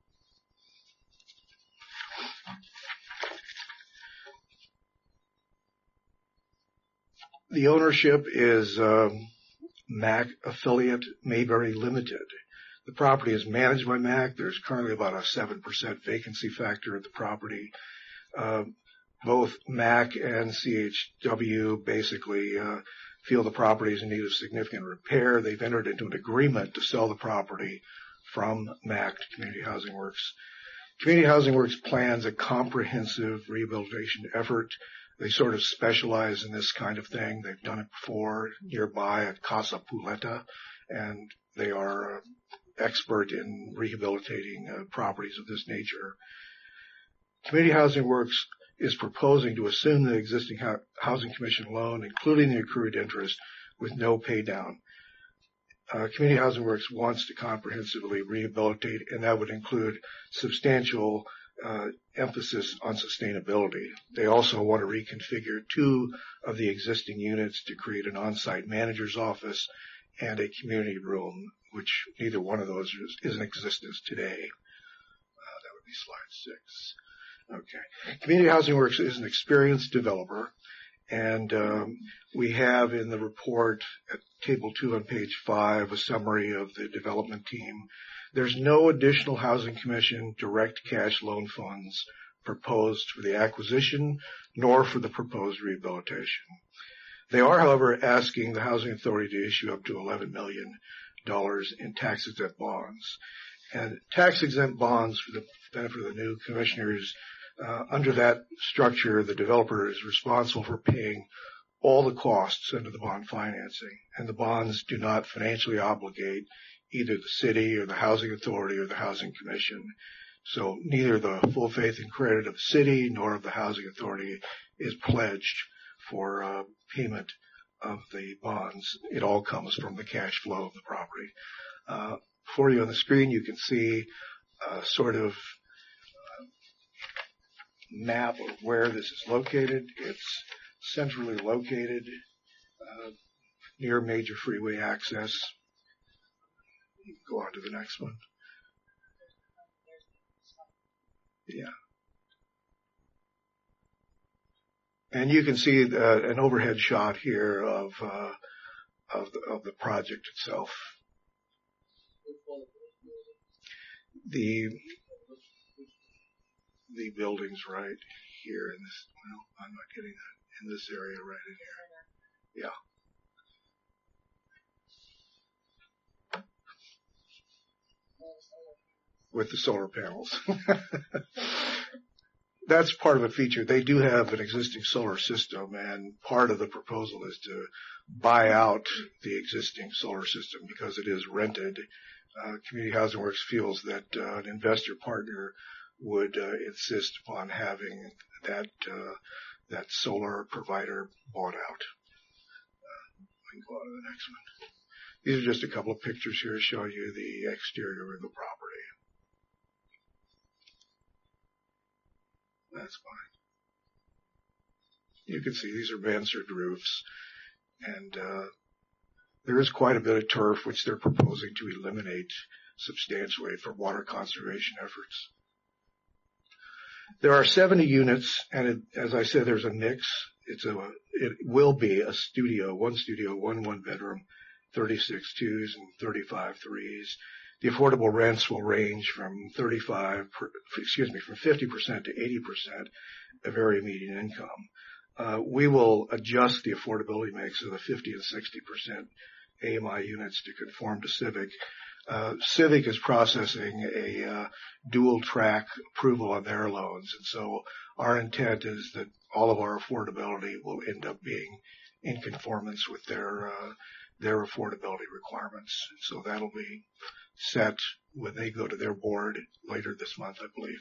The ownership is um, M A C affiliate Mayberry Limited. The property is managed by M A C. There's currently about a seven percent vacancy factor at the property. Uh, both M A C and C H W basically uh, feel the property is in need of significant repair. They've entered into an agreement to sell the property from M A C to Community Housing Works. Community Housing Works plans a comprehensive rehabilitation effort. They sort of specialize in this kind of thing. They've done it before nearby at Casa Puleta, and they are uh, expert in rehabilitating uh, properties of this nature. Community Housing Works is proposing to assume the existing ho- Housing Commission loan, including the accrued interest, with no pay down. Uh, Community Housing Works wants to comprehensively rehabilitate, and that would include substantial uh, emphasis on sustainability. They also want to reconfigure two of the existing units to create an on-site manager's office and a community room, which neither one of those is, is in existence today. Uh, that would be slide six. Okay. Community Housing Works is an experienced developer, and um, we have in the report at table two on page five a summary of the development team. There's no additional Housing Commission direct cash loan funds proposed for the acquisition nor for the proposed rehabilitation. They are, however, asking the Housing Authority to issue up to eleven million dollars in tax-exempt bonds. And tax-exempt bonds, for the benefit of the new commissioners, uh, under that structure, the developer is responsible for paying all the costs under the bond financing, and the bonds do not financially obligate either the city or the Housing Authority or the Housing Commission. So neither the full faith and credit of the city nor of the Housing Authority is pledged for uh, payment of the bonds. It all comes from the cash flow of the property. Uh, for you on the screen, you can see a sort of uh, map of where this is located. It's centrally located uh, near major freeway access. You can go on to the next one. Yeah. And you can see uh, an overhead shot here of uh, of, the, of the project itself. The the buildings right here in this. Well, I'm not getting that in this area right in here. Yeah. With the solar panels. That's part of a feature. They do have an existing solar system, and part of the proposal is to buy out the existing solar system because it is rented. Uh, Community Housing Works feels that uh, an investor partner would uh, insist upon having that uh, that solar provider bought out. Uh, we can go on to the next one. These are just a couple of pictures here to show you the exterior of the property. That's fine. You can see these are mansard roofs, and uh, there is quite a bit of turf which they're proposing to eliminate substantially for water conservation efforts. There are seventy units, and it, as I said, there's a mix. It's a, it will be a studio, one studio, one one bedroom, thirty-six twos and thirty-five threes. The affordable rents will range from thirty-five, per, excuse me, from fifty percent to eighty percent of area median income. Uh, we will adjust the affordability mix of the fifty and sixty percent A M I units to conform to Civic. Uh, Civic is processing a uh, dual track approval on their loans, and so our intent is that all of our affordability will end up being in conformance with their uh, their affordability requirements. So that'll be set when they go to their board later this month, I believe.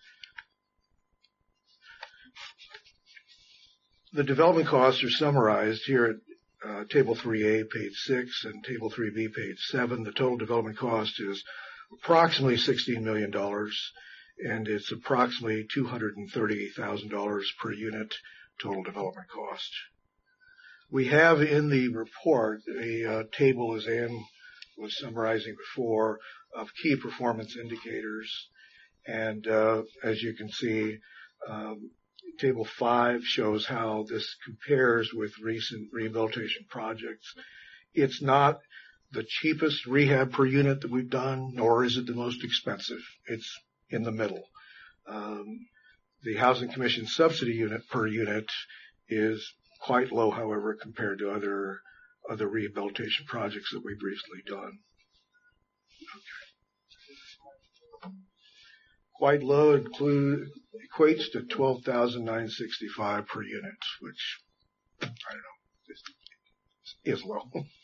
The development costs are summarized here at uh, Table three A, page six, and Table three B, page seven. The total development cost is approximately sixteen million dollars, and it's approximately two hundred thirty thousand dollars per unit total development cost. We have in the report a uh, table, as Ann was summarizing before, of key performance indicators. And uh, as you can see, um, Table five shows how this compares with recent rehabilitation projects. It's not the cheapest rehab per unit that we've done, nor is it the most expensive. It's in the middle. Um, the Housing Commission subsidy unit per unit is quite low, however, compared to other other rehabilitation projects that we've recently done. Okay. quite low. It include, equates to twelve thousand nine hundred sixty-five per unit, which, I don't know, is, is low.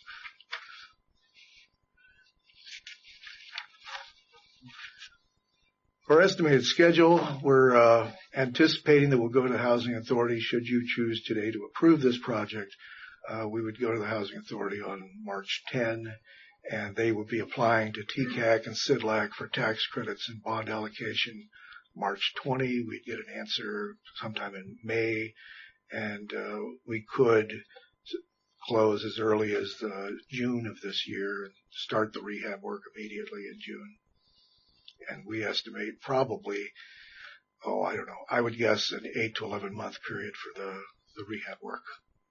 Our estimated schedule, we're uh, anticipating that we'll go to the Housing Authority. Should you choose today to approve this project, uh, we would go to the Housing Authority on March tenth, and they will be applying to T C A C and C D L A C for tax credits and bond allocation March twentieth. We'd get an answer sometime in May, and uh, we could close as early as uh, June of this year and start the rehab work immediately in June. And we estimate probably, oh, I don't know, I would guess an eight to eleven month period for the, the rehab work.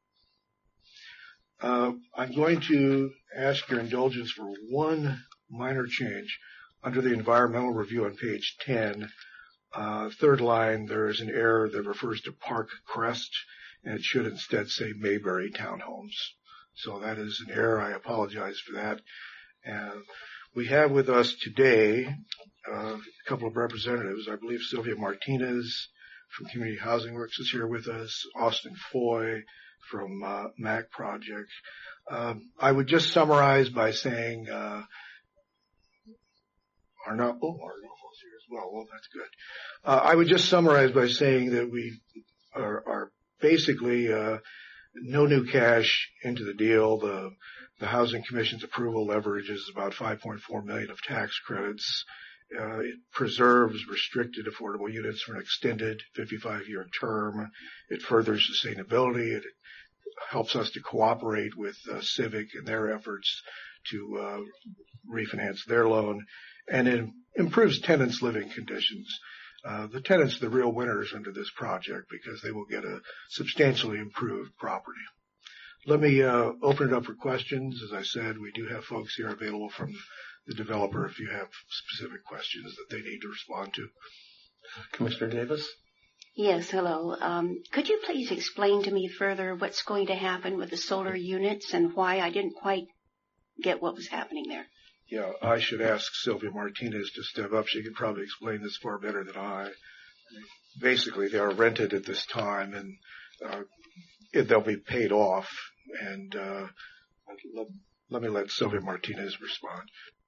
Uh, I'm going to ask your indulgence for one minor change. Under the environmental review on page ten, uh, third line, there is an error that refers to Park Crest, and it should instead say Mayberry Townhomes. So that is an error. I apologize for that. And we have with us today uh, a couple of representatives. I believe Sylvia Martinez from Community Housing Works is here with us, Austin Foy from uh, M A C Project. Um, I would just summarize by saying uh, Arnulfo's oh, here as well. Well, that's good. Uh, I would just summarize by saying that we are, are basically uh, no new cash into the deal. The The Housing Commission's approval leverages about five point four million dollars of tax credits. Uh, it preserves restricted affordable units for an extended fifty-five year term. It furthers sustainability. It helps us to cooperate with uh, Civic in their efforts to uh, refinance their loan, and it improves tenants' living conditions. Uh, the tenants are the real winners under this project because they will get a substantially improved property. Let me uh, open it up for questions. As I said, we do have folks here available from the developer if you have specific questions that they need to respond to. Commissioner Davis? Yes, hello. Um, could you please explain to me further what's going to happen with the solar units and why I didn't quite get what was happening there? Yeah, I should ask Sylvia Martinez to step up. She could probably explain this far better than I. Basically, they are rented at this time, and uh, it, they'll be paid off. And uh, let, let me let Sylvia Martinez respond.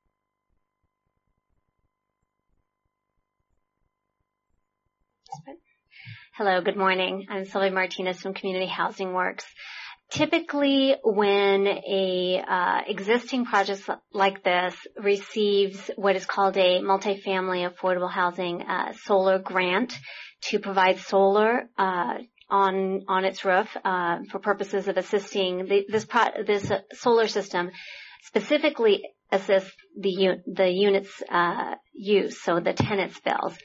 Hello, good morning. I'm Sylvia Martinez from Community Housing Works. Typically, when a uh, existing project like this receives what is called a multifamily affordable housing uh, solar grant to provide solar uh, on on its roof uh, for purposes of assisting the, this pro- this uh, solar system, specifically assists the u- the unit's uh, use, so the tenant's bills.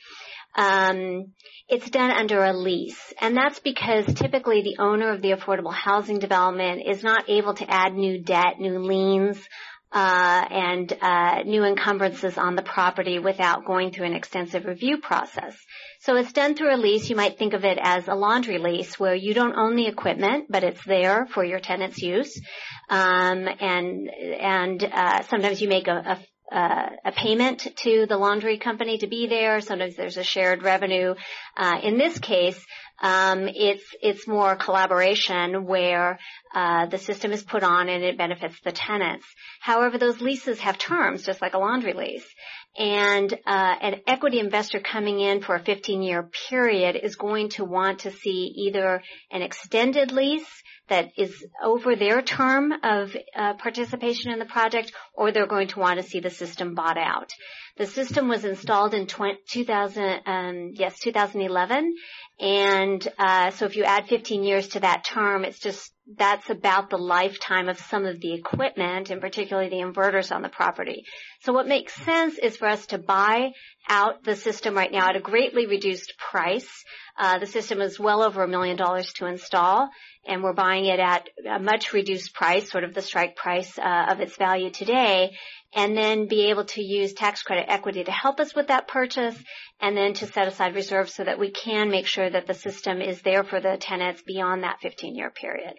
Um, it's done under a lease, and that's because typically the owner of the affordable housing development is not able to add new debt, new liens, uh, and uh, new encumbrances on the property without going through an extensive review process. So it's done through a lease. You might think of it as a laundry lease where you don't own the equipment, but it's there for your tenant's use. Um, and and uh, sometimes you make a, a Uh, a payment to the laundry company to be there. Sometimes there's a shared revenue. Uh, in this case, um, it's it's more collaboration where uh, the system is put on and it benefits the tenants. However, those leases have terms, just like a laundry lease. And uh, an equity investor coming in for a fifteen year period is going to want to see either an extended lease that is over their term of uh, participation in the project, or they're going to want to see the system bought out. The system was installed in two thousand, um, yes, two thousand eleven, and uh, so if you add fifteen years to that term, it's just that's about the lifetime of some of the equipment, and particularly the inverters on the property. So what makes sense is for us to buy out the system right now at a greatly reduced price. Uh, the system is well over a million dollars to install, and we're buying it at a much reduced price, sort of the strike price uh, of its value today, and then be able to use tax credit equity to help us with that purchase, and then to set aside reserves so that we can make sure that the system is there for the tenants beyond that fifteen year period.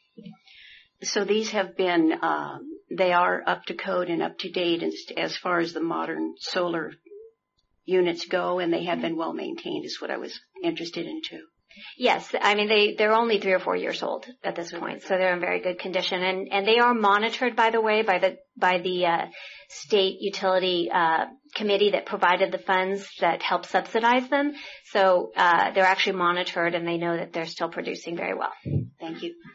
So these have been, um, they are up to code and up to date as, as far as the modern solar units go and they have been well maintained is what I was interested in too. Yes, I mean they they're only three or four years old at this point, so they're in very good condition, and and they are monitored, by the way, by the by the uh, state utility uh, committee that provided the funds that help subsidize them. So uh, they're actually monitored, and they know that they're still producing very well. Thank you.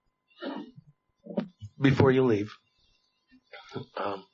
Before you leave, um,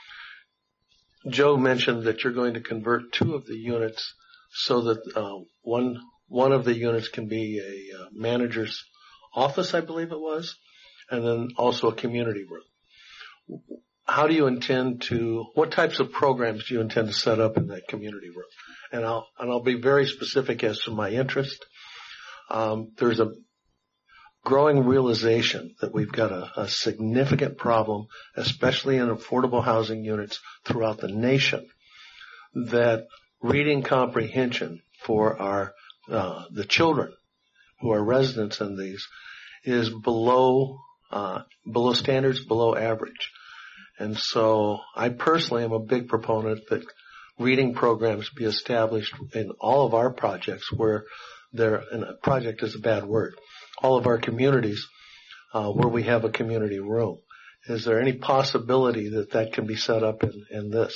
Joe mentioned that you're going to convert two of the units so that uh, one. One of the units can be a uh, manager's office, I believe it was, and then also a community room. How do you intend to, what types of programs do you intend to set up in that community room? And I'll, and I'll be very specific as to my interest. Um, there's a growing realization that we've got a, a significant problem, especially in affordable housing units throughout the nation, that reading comprehension for our Uh, the children who are residents in these is below, uh, below standards, below average. And so I personally am a big proponent that reading programs be established in all of our projects where there, and a project is a bad word, all of our communities, uh, where we have a community room. Is there any possibility that that can be set up in, in this?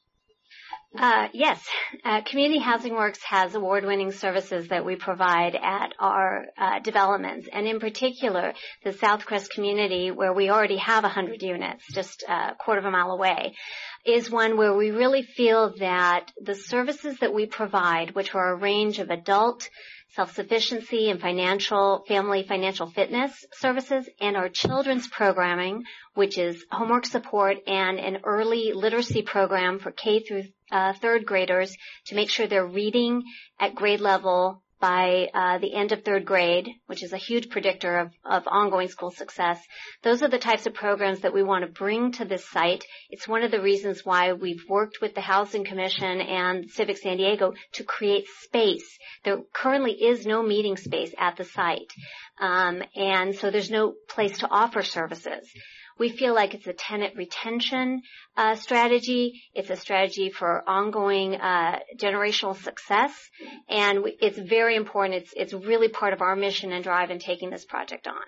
Uh, yes. Uh, Community Housing Works has award-winning services that we provide at our uh, developments, and in particular, the Southcrest community, where we already have one hundred units, just a quarter of a mile away, is one where we really feel that the services that we provide, which are a range of adult self-sufficiency and financial, family financial fitness services, and our children's programming, which is homework support and an early literacy program for K through uh, third graders to make sure they're reading at grade level by uh, the end of third grade, which is a huge predictor of, of ongoing school success. Those are the types of programs that we want to bring to this site. It's one of the reasons why we've worked with the Housing Commission and Civic San Diego to create space. There currently is no meeting space at the site, um, and so there's no place to offer services. We feel like it's a tenant retention uh, strategy. It's a strategy for ongoing uh, generational success, and we, it's very important. It's it's really part of our mission and drive in taking this project on.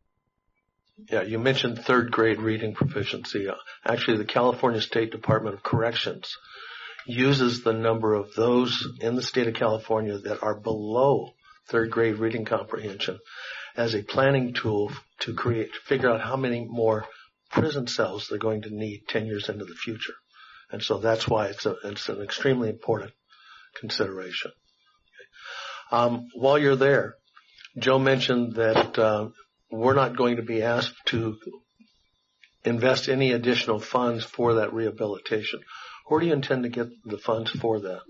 Yeah, you mentioned third grade reading proficiency. Actually, the California State Department of Corrections uses the number of those in the state of California that are below third grade reading comprehension as a planning tool to create, figure out how many more prison cells they're going to need ten years into the future. And so that's why it's a, it's an extremely important consideration. Okay. Um, while you're there, Joe mentioned that, uh, we're not going to be asked to invest any additional funds for that rehabilitation. Where do you intend to get the funds for that?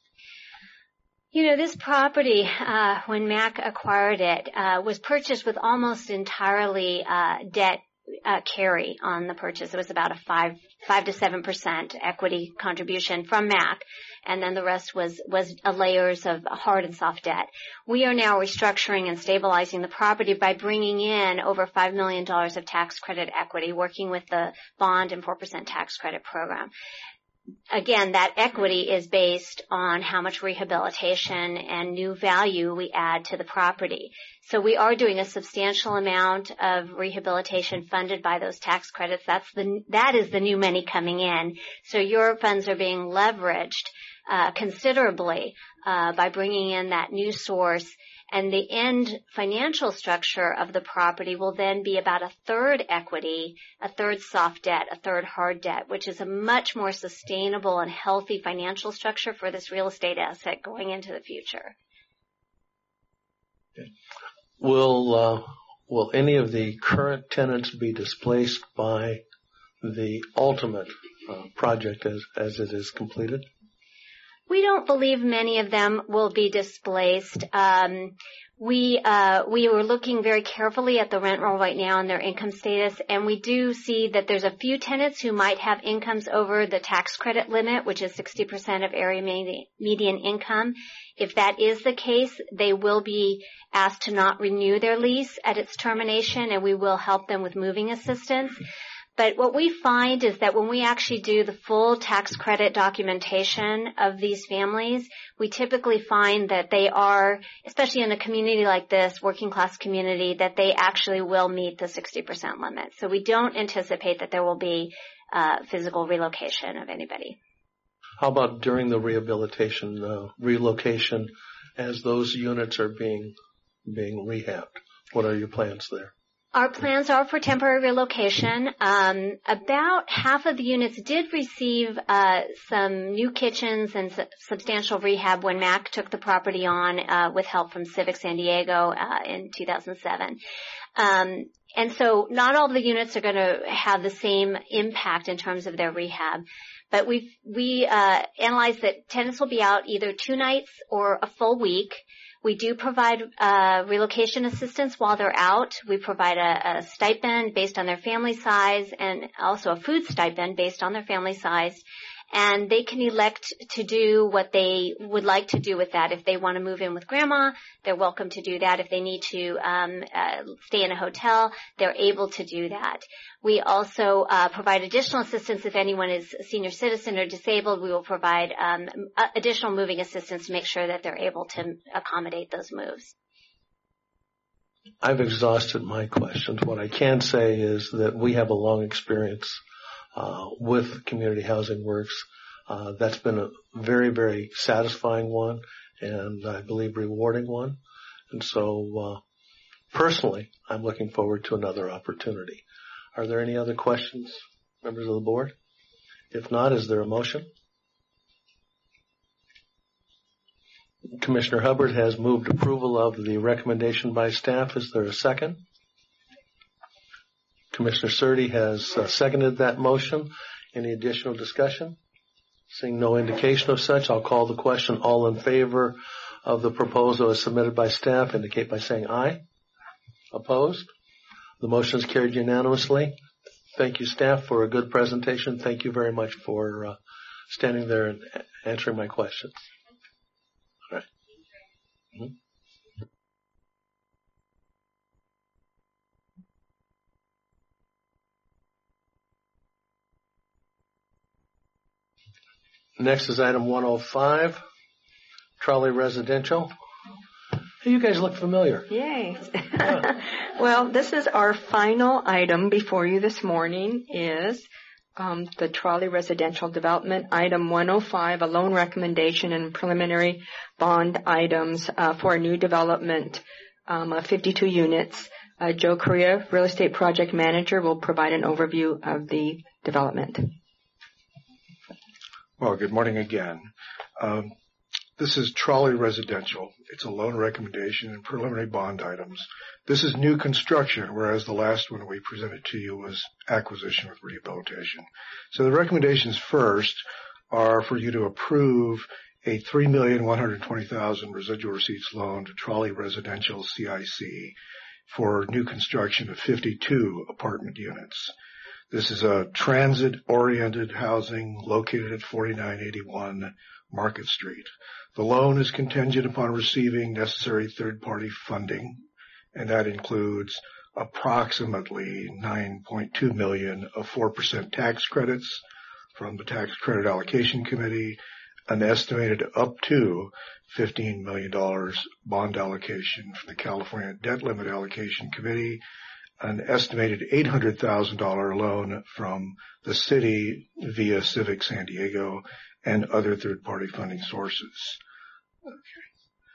You know, this property, uh, when M A C acquired it, uh, was purchased with almost entirely, uh, debt, uh, carry on the purchase. It was about a five, five to seven percent equity contribution from M A C. And then the rest was, was a layers of hard and soft debt. We are now restructuring and stabilizing the property by bringing in over five million dollars of tax credit equity, working with the bond and four percent tax credit program. Again, that equity is based on how much rehabilitation and new value we add to the property. So we are doing a substantial amount of rehabilitation funded by those tax credits. That's the, that is the new money coming in. So your funds are being leveraged, uh, considerably, uh, by bringing in that new source. And the end financial structure of the property will then be about a third equity, a third soft debt, a third hard debt, which is a much more sustainable and healthy financial structure for this real estate asset going into the future. Okay. Will, uh, will any of the current tenants be displaced by the ultimate uh, project as, as it is completed? We don't believe many of them will be displaced. Um, we uh, we were looking very carefully at the rent roll right now and their income status, and we do see that there's a few tenants who might have incomes over the tax credit limit, which is sixty percent of area median income. If that is the case, they will be asked to not renew their lease at its termination, and we will help them with moving assistance. But what we find is that when we actually do the full tax credit documentation of these families, we typically find that they are, especially in a community like this, working class community, that they actually will meet the sixty percent limit. So we don't anticipate that there will be uh, physical relocation of anybody. How about during the rehabilitation, uh, relocation, as those units are being being rehabbed? What are your plans there? Our plans are for temporary relocation. Um, about half of the units did receive uh, some new kitchens and su- substantial rehab when M A C took the property on uh, with help from Civic San Diego uh, in two thousand seven. Um, and so not all of the units are going to have the same impact in terms of their rehab. But we've, we uh, analyzed that tenants will be out either two nights or a full week. We do provide uh, relocation assistance while they're out. We provide a, a stipend based on their family size and also a food stipend based on their family size. And they can elect to do what they would like to do with that. If they want to move in with grandma, they're welcome to do that. If they need to um, uh, stay in a hotel, they're able to do that. We also uh, provide additional assistance if anyone is a senior citizen or disabled. We will provide um, additional moving assistance to make sure that they're able to accommodate those moves. I've exhausted my questions. What I can say is that we have a long experience Uh, with Community Housing Works. Uh, that's been a very, very satisfying one and I believe rewarding one. And so, uh, personally, I'm looking forward to another opportunity. Are there any other questions, members of the board? If not, is there a motion? Commissioner Hubbard has moved approval of the recommendation by staff. Is there a second? Commissioner Surtee has uh, seconded that motion. Any additional discussion? Seeing no indication of such, I'll call the question. All in favor of the proposal as submitted by staff indicate by saying aye. Opposed? The motion is carried unanimously. Thank you, staff, for a good presentation. Thank you very much for uh, standing there and answering my questions. All right. Mm-hmm. Next is item one oh five, Trolley Residential. Hey, you guys look familiar. Yay. Well, this is our final item before you this morning is um, the Trolley Residential Development, item one oh five, a loan recommendation and preliminary bond items uh, for a new development um, of fifty-two units. Uh, Joe Correa, Real Estate Project Manager, will provide an overview of the development. Well, good morning again. Um, this is Trolley Residential. It's a loan recommendation and preliminary bond items. This is new construction, whereas the last one we presented to you was acquisition with rehabilitation. So the recommendations first are for you to approve a three million one hundred twenty thousand dollars residual receipts loan to Trolley Residential C I C for new construction of fifty-two apartment units. This is a transit-oriented housing located at forty-nine eighty-one Market Street. The loan is contingent upon receiving necessary third-party funding, and that includes approximately nine point two million dollars of four percent tax credits from the Tax Credit Allocation Committee, an estimated up to fifteen million dollars bond allocation from the California Debt Limit Allocation Committee, an estimated eight hundred thousand dollars loan from the city via Civic San Diego, and other third-party funding sources. Okay.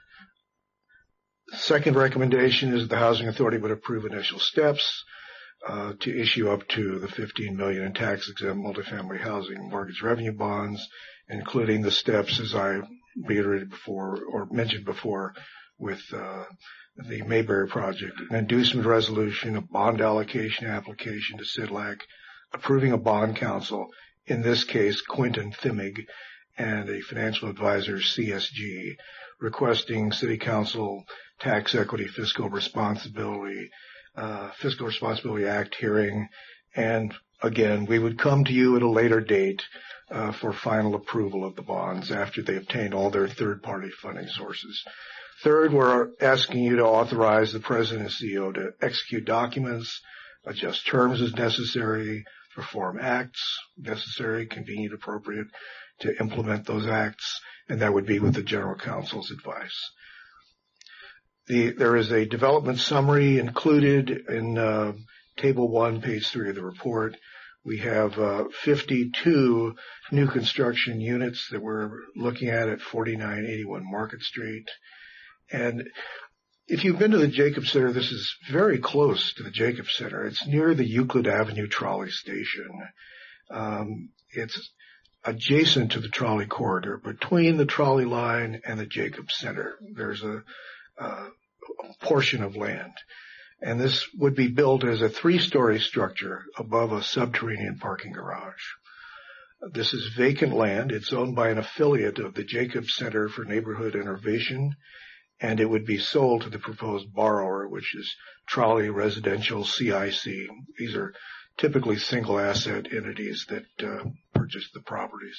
Second recommendation is the Housing Authority would approve initial steps uh, to issue up to the fifteen million dollars in tax-exempt multifamily housing mortgage revenue bonds, including the steps, as I reiterated before or mentioned before, with uh, the Mayberry project, an inducement resolution, a bond allocation application to C I D L A C, approving a bond counsel, in this case Quinton Thimmig, and a financial advisor, C S G, requesting City Council Tax Equity Fiscal Responsibility, uh, Fiscal Responsibility Act hearing, and again, we would come to you at a later date uh, for final approval of the bonds after they obtain all their third-party funding sources. Third, we're asking you to authorize the President and C E O to execute documents, adjust terms as necessary, perform acts necessary, convenient, appropriate to implement those acts, and that would be with the general counsel's advice. The, there is a development summary included in uh, Table one, page three of the report. We have uh, fifty-two new construction units that we're looking at at forty-nine eighty-one Market Street. And if you've been to the Jacobs Center, this is very close to the Jacobs Center. It's near the Euclid Avenue trolley station. Um, it's adjacent to the trolley corridor. Between the trolley line and the Jacobs Center, there's a, a portion of land. And this would be built as a three-story structure above a subterranean parking garage. This is vacant land. It's owned by an affiliate of the Jacobs Center for Neighborhood Innovation, and it would be sold to the proposed borrower, which is Trolley Residential C I C. These are typically single-asset entities that uh, purchase the properties.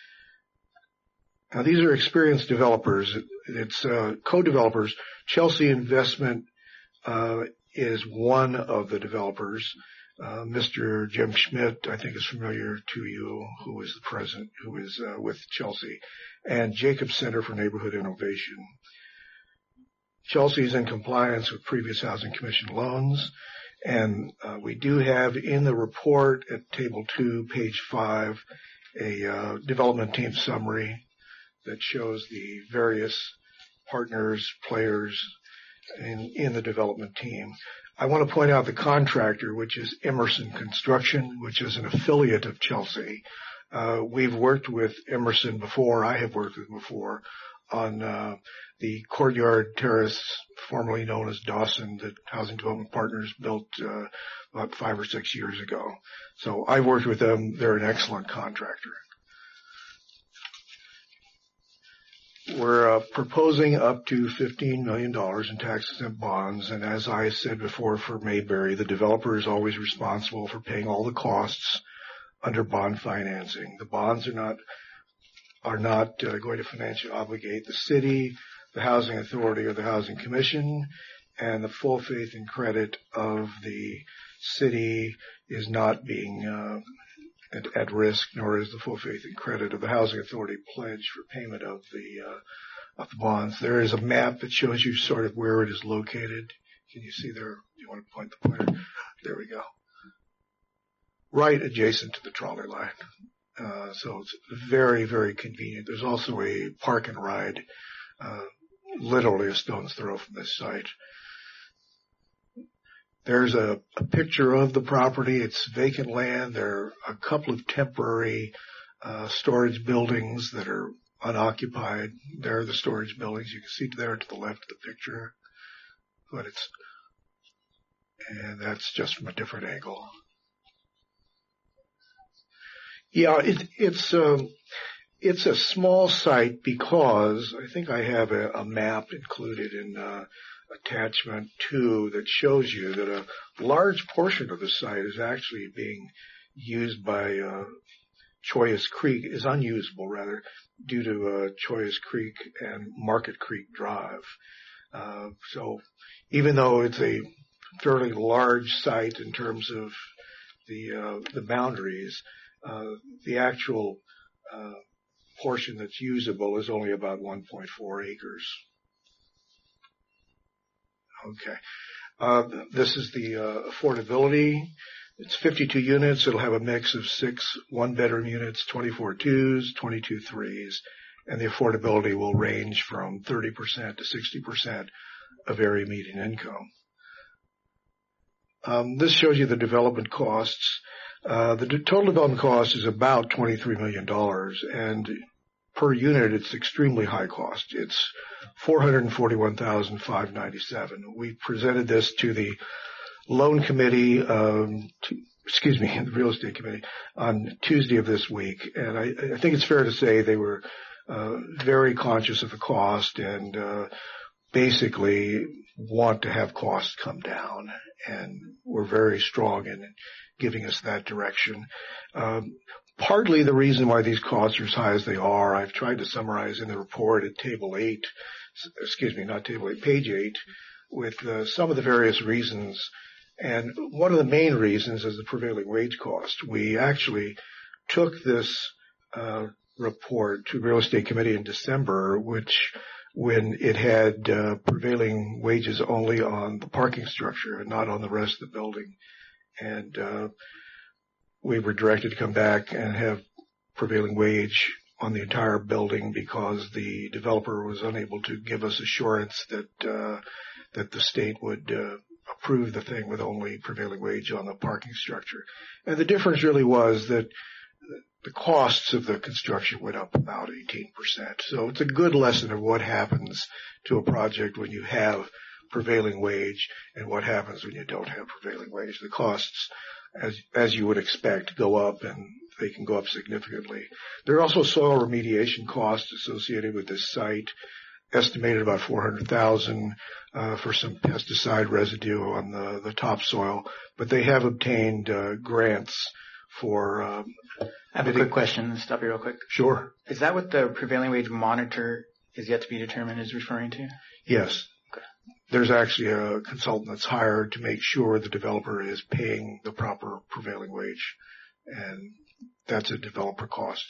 Now, these are experienced developers. It's uh, co-developers. Chelsea Investment uh, is one of the developers. Uh, Mister Jim Schmidt, I think, is familiar to you, who is the president, who is uh, with Chelsea, and Jacobs Center for Neighborhood Innovation. Chelsea is in compliance with previous Housing Commission loans, and uh, we do have in the report at Table two, page five, a uh, development team summary that shows the various partners, players in, in the development team. I want to point out the contractor, which is Emerson Construction, which is an affiliate of Chelsea. Uh, we've worked with Emerson before. I have worked with them before on uh, the Courtyard Terrace, formerly known as Dawson, that Housing Development Partners built uh, about five or six years ago. So I've worked with them. They're an excellent contractor. We're uh, proposing up to fifteen million dollars in tax-exempt bonds, and as I said before for Mayberry, the developer is always responsible for paying all the costs under bond financing. The bonds are not are not uh, going to financially obligate the city, the Housing Authority, or the Housing Commission, and the full faith and credit of the city is not being uh, At, at risk, nor is the full faith and credit of the Housing Authority pledged for payment of the uh, of the bonds. There is a map that shows you sort of where it is located. Can you see there? You want to point the pointer? There we go. Right adjacent to the trolley line. Uh, so it's very, very convenient. There's also a park and ride, uh, literally a stone's throw from this site. There's a, a picture of the property. It's vacant land. There are a couple of temporary uh, storage buildings that are unoccupied. There are the storage buildings. You can see there to the left of the picture. But it's, and that's just from a different angle. Yeah, it, it's, um, it's a small site because I think I have a, a map included in, uh, attachment two that shows you that a large portion of the site is actually being used by uh, Choyas Creek, is unusable rather, due to uh, Choyas Creek and Market Creek Drive. Uh, so even though it's a fairly large site in terms of the uh, the boundaries, uh, the actual uh, portion that's usable is only about one point four acres. Okay. Uh, this is the uh, affordability. It's fifty-two units. It'll have a mix of six one-bedroom units, twenty-four twos, twenty-two threes, and the affordability will range from thirty percent to sixty percent of area median income. Um, this shows you the development costs. Uh, the de- total development cost is about twenty-three million dollars, and per unit, it's extremely high cost. It's four hundred forty-one thousand five hundred ninety-seven dollars. We presented this to the loan committee, um, to, excuse me, the real estate committee on Tuesday of this week, and I, I think it's fair to say they were uh, very conscious of the cost and uh, basically want to have costs come down, and we're very strong in giving us that direction. Um, Partly the reason why these costs are as high as they are, I've tried to summarize in the report at table eight, excuse me, not table eight, page eight, with uh, some of the various reasons And one of the main reasons is the prevailing wage cost. We actually took this uh, report to Real Estate Committee in December, which when it had uh, prevailing wages only on the parking structure and not on the rest of the building. And uh, we were directed to come back and have prevailing wage on the entire building because the developer was unable to give us assurance that uh, that the state would uh, approve the thing with only prevailing wage on the parking structure. And the difference really was that the costs of the construction went up about eighteen percent. So it's a good lesson of what happens to a project when you have prevailing wage and what happens when you don't have prevailing wage. The costs, as as you would expect, go up, and they can go up significantly. There are also soil remediation costs associated with this site, estimated about four hundred thousand dollars uh, for some pesticide residue on the, the topsoil, but they have obtained uh, grants for um, I have a quick question. Stop you real quick. Sure. Is that what the prevailing wage monitor is yet to be determined is referring to? Yes. Okay. There's actually a consultant that's hired to make sure the developer is paying the proper prevailing wage, and that's a developer cost.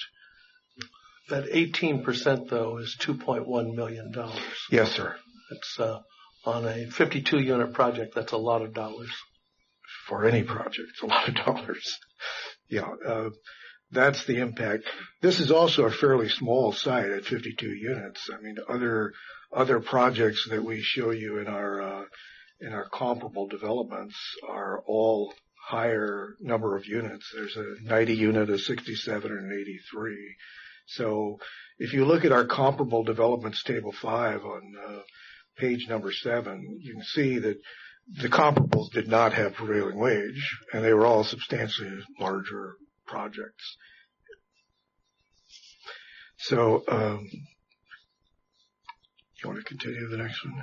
That eighteen percent, though, is two point one million dollars. Yes, sir. It's uh, on a fifty-two unit project. That's a lot of dollars. For any project, it's a lot of dollars. Yeah, uh, that's the impact. This is also a fairly small site at fifty-two units. I mean, other other projects that we show you in our uh, in our comparable developments are all higher number of units. There's a ninety unit, a sixty-seven, and an eighty-three. So if you look at our comparable developments table five on uh, page number seven, you can see that the comparables did not have prevailing wage, and they were all substantially larger projects. So, um, you want to continue to the next one?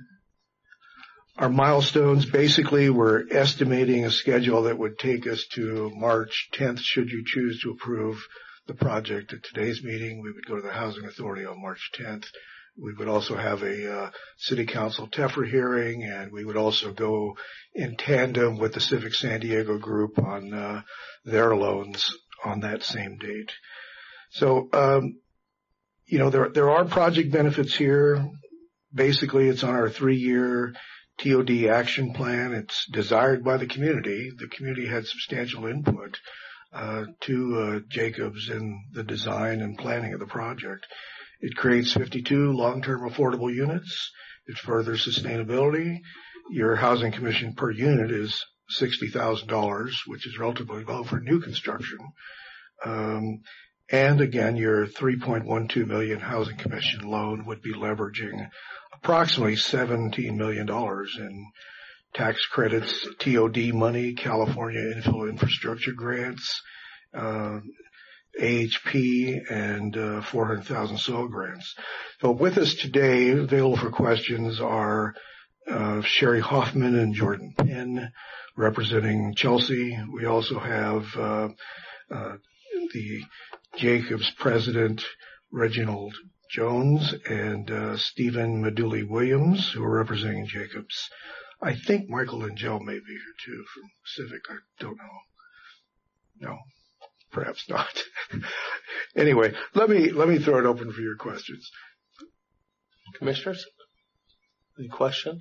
Our milestones, basically, we're estimating a schedule that would take us to March tenth, should you choose to approve the project at today's meeting. We would go to the Housing Authority on March tenth. We would also have a uh, City Council T E F R hearing, and we would also go in tandem with the Civic San Diego group on uh, their loans on that same date. So, um, you know, there there are project benefits here. Basically, it's on our three-year T O D action plan. It's desired by the community. The community had substantial input uh, to uh, Jacobs in the design and planning of the project. It creates fifty-two long-term affordable units. It furthers sustainability. Your housing commission per unit is sixty thousand dollars, which is relatively low for new construction. Um, and again, your three point one two million dollars housing commission loan would be leveraging approximately seventeen million dollars in tax credits, T O D money, California infill infrastructure grants, uh, A H P, and uh, four hundred thousand soil grants. So with us today, available for questions, are uh, Sherry Hoffman and Jordan Penn representing Chelsea. We also have uh, uh, the Jacobs president, Reginald Jones, and uh, Stephen Meduli Williams, who are representing Jacobs. I think Michael and Joe may be here too from Civic. I don't know. No. Perhaps not. Anyway, let me let me throw it open for your questions. Commissioners, any questions?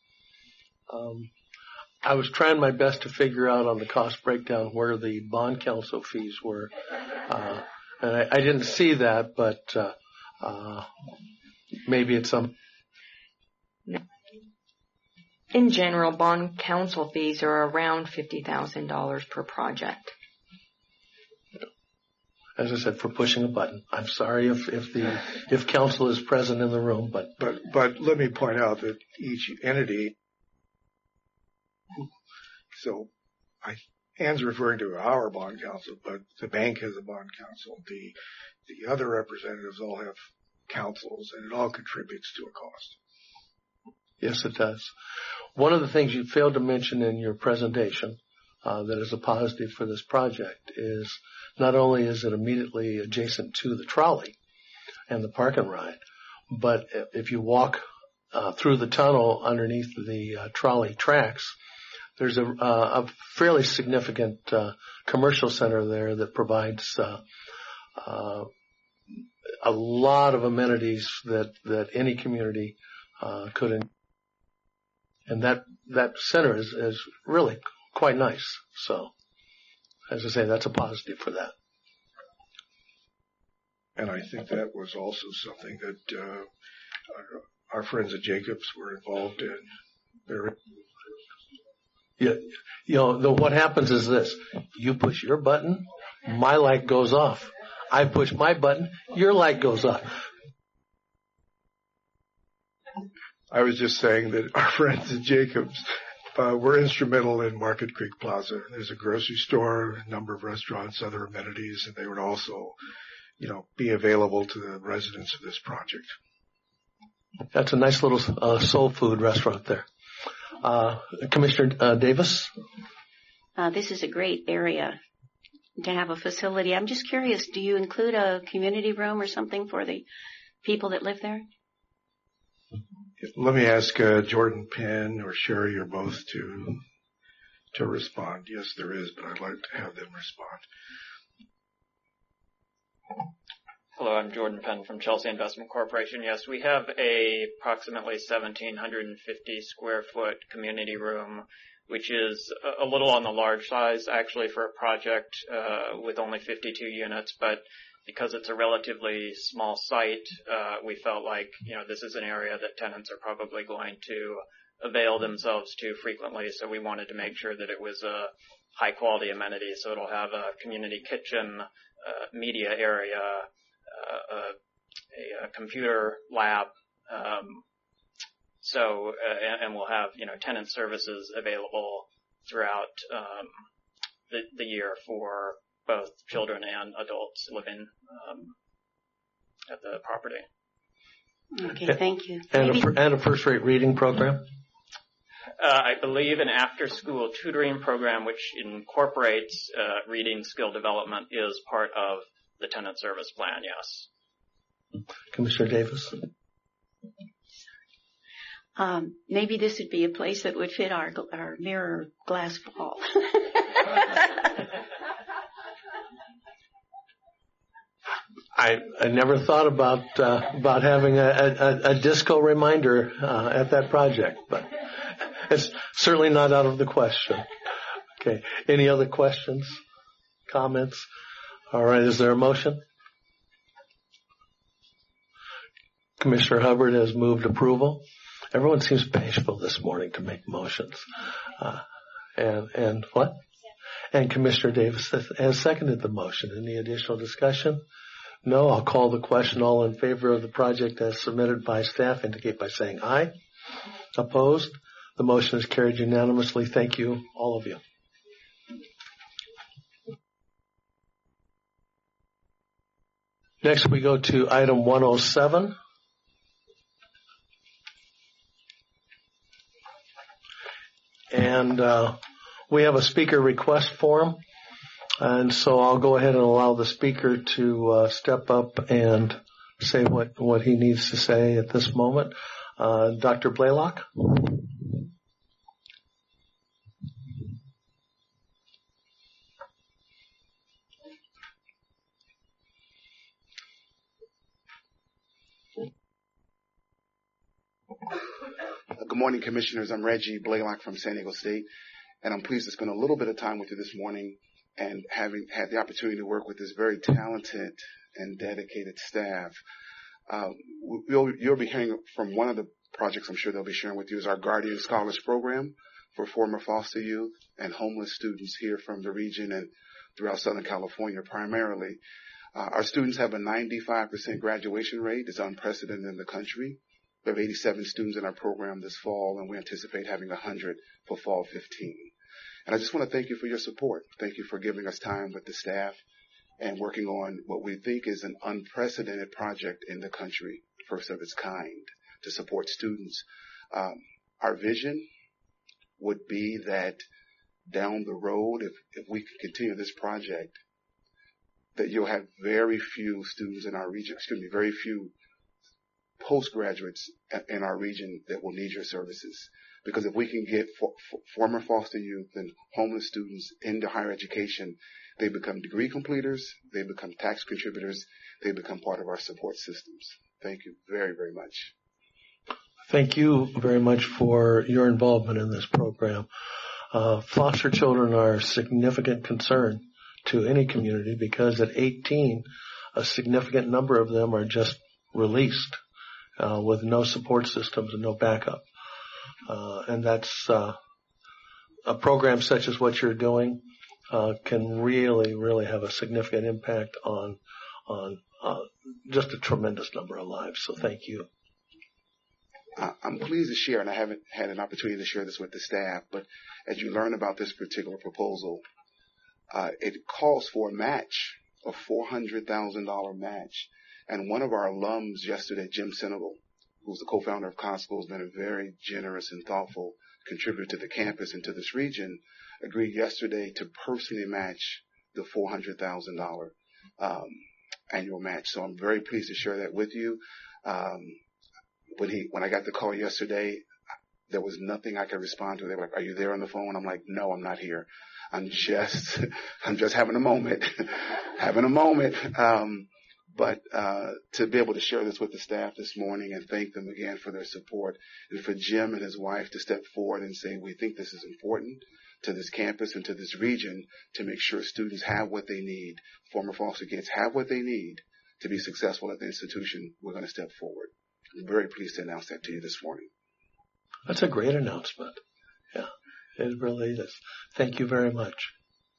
Um, I was trying my best to figure out on the cost breakdown where the bond counsel fees were, uh, and I, I didn't see that, but uh, uh, maybe it's some. In general, bond counsel fees are around fifty thousand dollars per project. As I said, for pushing a button. I'm sorry if, if the if council is present in the room, but but but let me point out that each entity. So, I Ann's referring to our bond counsel, but the bank has a bond counsel. The the other representatives all have counsels, and it all contributes to a cost. Yes, it does. One of the things you failed to mention in your presentation uh, that is a positive for this project is not only is it immediately adjacent to the trolley and the park and ride, but if you walk uh, through the tunnel underneath the uh, trolley tracks, there's a, uh, a fairly significant uh, commercial center there that provides uh, uh, a lot of amenities that, that any community uh, could. In- and that that center is, is really quite nice. So, as I say, that's a positive for that. And I think that was also something that uh, our, our friends at Jacobs were involved in. They're Yeah, you know, the, what happens is this. You push your button, my light goes off. I push my button, your light goes off. I was just saying that our friends at Jacobs uh, were instrumental in Market Creek Plaza. There's a grocery store, a number of restaurants, other amenities, and they would also, you know, be available to the residents of this project. That's a nice little uh, soul food restaurant there. Uh, Commissioner uh, Davis? Uh, this is a great area to have a facility. I'm just curious, do you include a community room or something for the people that live there? Let me ask uh, Jordan Penn or Sherry or both to to respond. Yes, there is, but I'd like to have them respond. Hello, I'm Jordan Penn from Chelsea Investment Corporation. Yes, we have a approximately seventeen fifty square foot community room, which is a little on the large size actually for a project uh, with only fifty-two units, but because it's a relatively small site, uh, we felt like, you know, this is an area that tenants are probably going to avail themselves to frequently, so we wanted to make sure that it was a high quality amenity. So it'll have a community kitchen, uh, media area, uh, a, a computer lab, um, so, uh, and, and we'll have, you know, tenant services available throughout, um, the, the year for both children and adults living, um, at the property. Okay, thank you. And a, and a first-rate reading program? Uh, I believe an after-school tutoring program which incorporates uh, reading skill development is part of the tenant service plan, yes. Commissioner Davis? Um, maybe this would be a place that would fit our, our mirror glass wall. I, I never thought about uh, about having a, a, a disco reminder uh, at that project, but it's certainly not out of the question. Okay. Any other questions, comments? All right. Is there a motion? Commissioner Hubbard has moved approval. Everyone seems bashful this morning to make motions. Uh, and and what? And Commissioner Davis has seconded the motion. Any additional discussion? No, I'll call the question. All in favor of the project as submitted by staff indicate by saying aye. Opposed? The motion is carried unanimously. Thank you, all of you. Next we go to item one oh seven. And uh, we have a speaker request form. And so I'll go ahead and allow the speaker to uh, step up and say what, what he needs to say at this moment. Uh, Doctor Blaylock? Good morning, Commissioners. I'm Reggie Blaylock from San Diego State, and I'm pleased to spend a little bit of time with you this morning and having had the opportunity to work with this very talented and dedicated staff. Uh, you'll, you'll be hearing from one of the projects I'm sure they'll be sharing with you is our Guardian Scholars Program for former foster youth and homeless students here from the region and throughout Southern California primarily. Uh, our students have a ninety-five percent graduation rate. It's unprecedented in the country. We have eighty-seven students in our program this fall, and we anticipate having one hundred for fall fifteen. And I just want to thank you for your support. Thank you for giving us time with the staff and working on what we think is an unprecedented project in the country, first of its kind, to support students. Um, our vision would be that down the road, if, if we can continue this project, that you'll have very few students in our region, excuse me, very few postgraduates in our region that will need your services, Because if we can get for, for former foster youth and homeless students into higher education, they become degree completers, they become tax contributors, they become part of our support systems. Thank you very, very much. Thank you very much for your involvement in this program. Uh, foster children are a significant concern to any community because at eighteen, a significant number of them are just released uh, with no support systems and no backup. Uh, and that's uh, a program such as what you're doing uh, can really, really have a significant impact on on uh, just a tremendous number of lives. So thank you. I'm pleased to share, and I haven't had an opportunity to share this with the staff, but as you learn about this particular proposal, uh, it calls for a match, a four hundred thousand dollars match. And one of our alums yesterday, Jim Senegal, who's the co-founder of Costco, has been a very generous and thoughtful contributor to the campus and to this region, agreed yesterday to personally match the four hundred thousand dollars um, annual match. So I'm very pleased to share that with you. Um, When he, when I got the call yesterday, there was nothing I could respond to. They were like, "Are you there on the phone?" I'm like, "No, I'm not here. I'm just, I'm just having a moment, having a moment." Um, but uh, to be able to share this with the staff this morning and thank them again for their support, and for Jim and his wife to step forward and say, "We think this is important to this campus and to this region to make sure students have what they need, former foster kids have what they need to be successful at the institution," we're going to step forward. I'm very pleased to announce that to you this morning. That's a great announcement. Yeah, it really is. Thank you very much.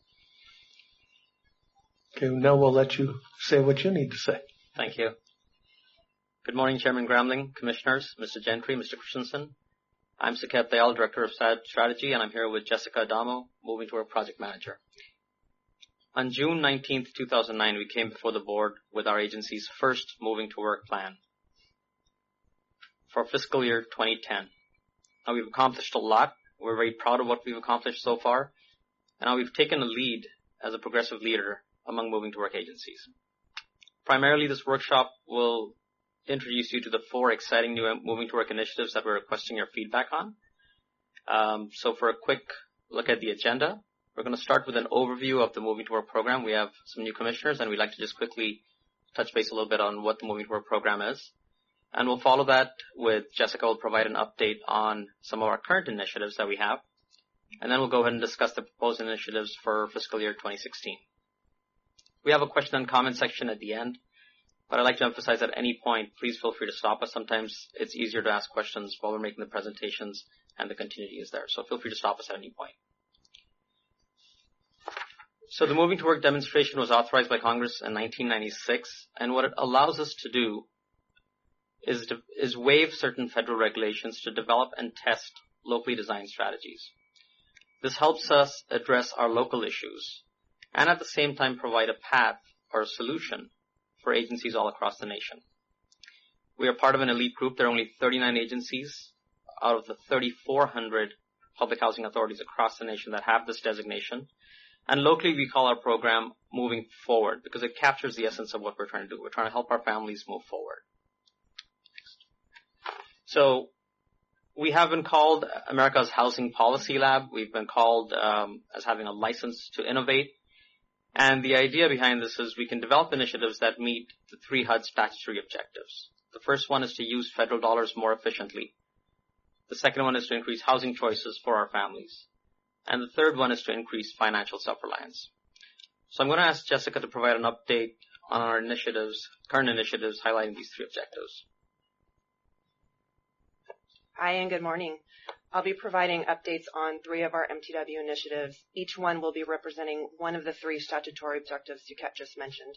Okay, now we'll let you say what you need to say. Thank you. Good morning, Chairman Gramling, Commissioners, Mister Gentry, Mister Christensen. I'm Saket Dayal, Director of Strategy, and I'm here with Jessica Adamo, Moving to Work Project Manager. On June nineteenth, two thousand nine, we came before the board with our agency's first Moving to Work plan for fiscal year twenty ten. Now, we've accomplished a lot. We're very proud of what we've accomplished so far. And now we've taken a lead as a progressive leader among Moving to Work agencies. Primarily, this workshop will introduce you to the four exciting new Moving to Work initiatives that we're requesting your feedback on. Um, so for a quick look at the agenda, we're going to start with an overview of the Moving to Work program. We have some new commissioners, and we'd like to just quickly touch base a little bit on what the Moving to Work program is. And we'll follow that with Jessica will provide an update on some of our current initiatives that we have. And then we'll go ahead and discuss the proposed initiatives for fiscal year twenty sixteen. We have a question and comment section at the end, but I'd like to emphasize at any point, please feel free to stop us. Sometimes it's easier to ask questions while we're making the presentations and the continuity is there. So feel free to stop us at any point. So the Moving to Work demonstration was authorized by Congress in nineteen ninety-six, and what it allows us to do is to, is waive certain federal regulations to develop and test locally designed strategies. This helps us address our local issues and at the same time provide a path or a solution for agencies all across the nation. We are part of an elite group. There are only thirty-nine agencies out of the thirty-four hundred public housing authorities across the nation that have this designation. And locally, we call our program Moving Forward because it captures the essence of what we're trying to do. We're trying to help our families move forward. So we have been called America's Housing Policy Lab. We've been called um, as having a license to innovate. And the idea behind this is we can develop initiatives that meet the three H U D statutory objectives. The first one is to use federal dollars more efficiently. The second one is to increase housing choices for our families. And the third one is to increase financial self-reliance. So I'm going to ask Jessica to provide an update on our initiatives, current initiatives highlighting these three objectives. Hi, and good morning. I'll be providing updates on three of our M T W initiatives. Each one will be representing one of the three statutory objectives Suket just mentioned.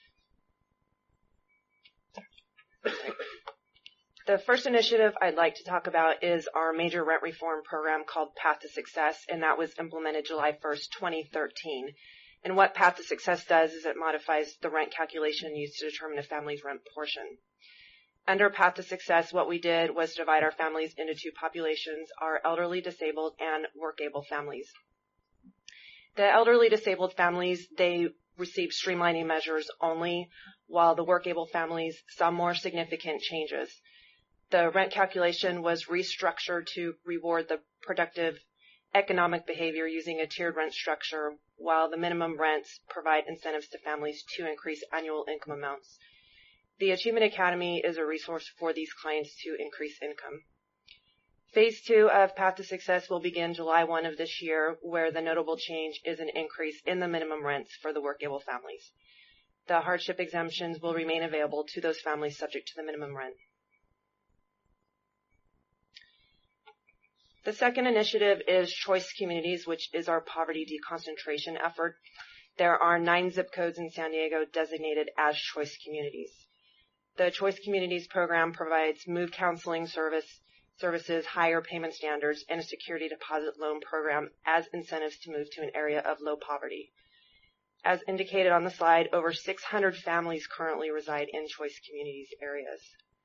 The first initiative I'd like to talk about is our major rent reform program called Path to Success, and that was implemented July first, twenty thirteen. And what Path to Success does is it modifies the rent calculation used to determine a family's rent portion. Under Path to Success, what we did was divide our families into two populations, our elderly disabled and work-able families. The elderly disabled families, they received streamlining measures only, while the work-able families saw more significant changes. The rent calculation was restructured to reward the productive economic behavior using a tiered rent structure, while the minimum rents provide incentives to families to increase annual income amounts. The Achievement Academy is a resource for these clients to increase income. Phase two of Path to Success will begin July first of this year, where the notable change is an increase in the minimum rents for the work-able families. The hardship exemptions will remain available to those families subject to the minimum rent. The second initiative is Choice Communities, which is our poverty deconcentration effort. There are nine zip codes in San Diego designated as Choice Communities. The Choice Communities program provides move counseling service, services, higher payment standards, and a security deposit loan program as incentives to move to an area of low poverty. As indicated on the slide, over six hundred families currently reside in Choice Communities areas.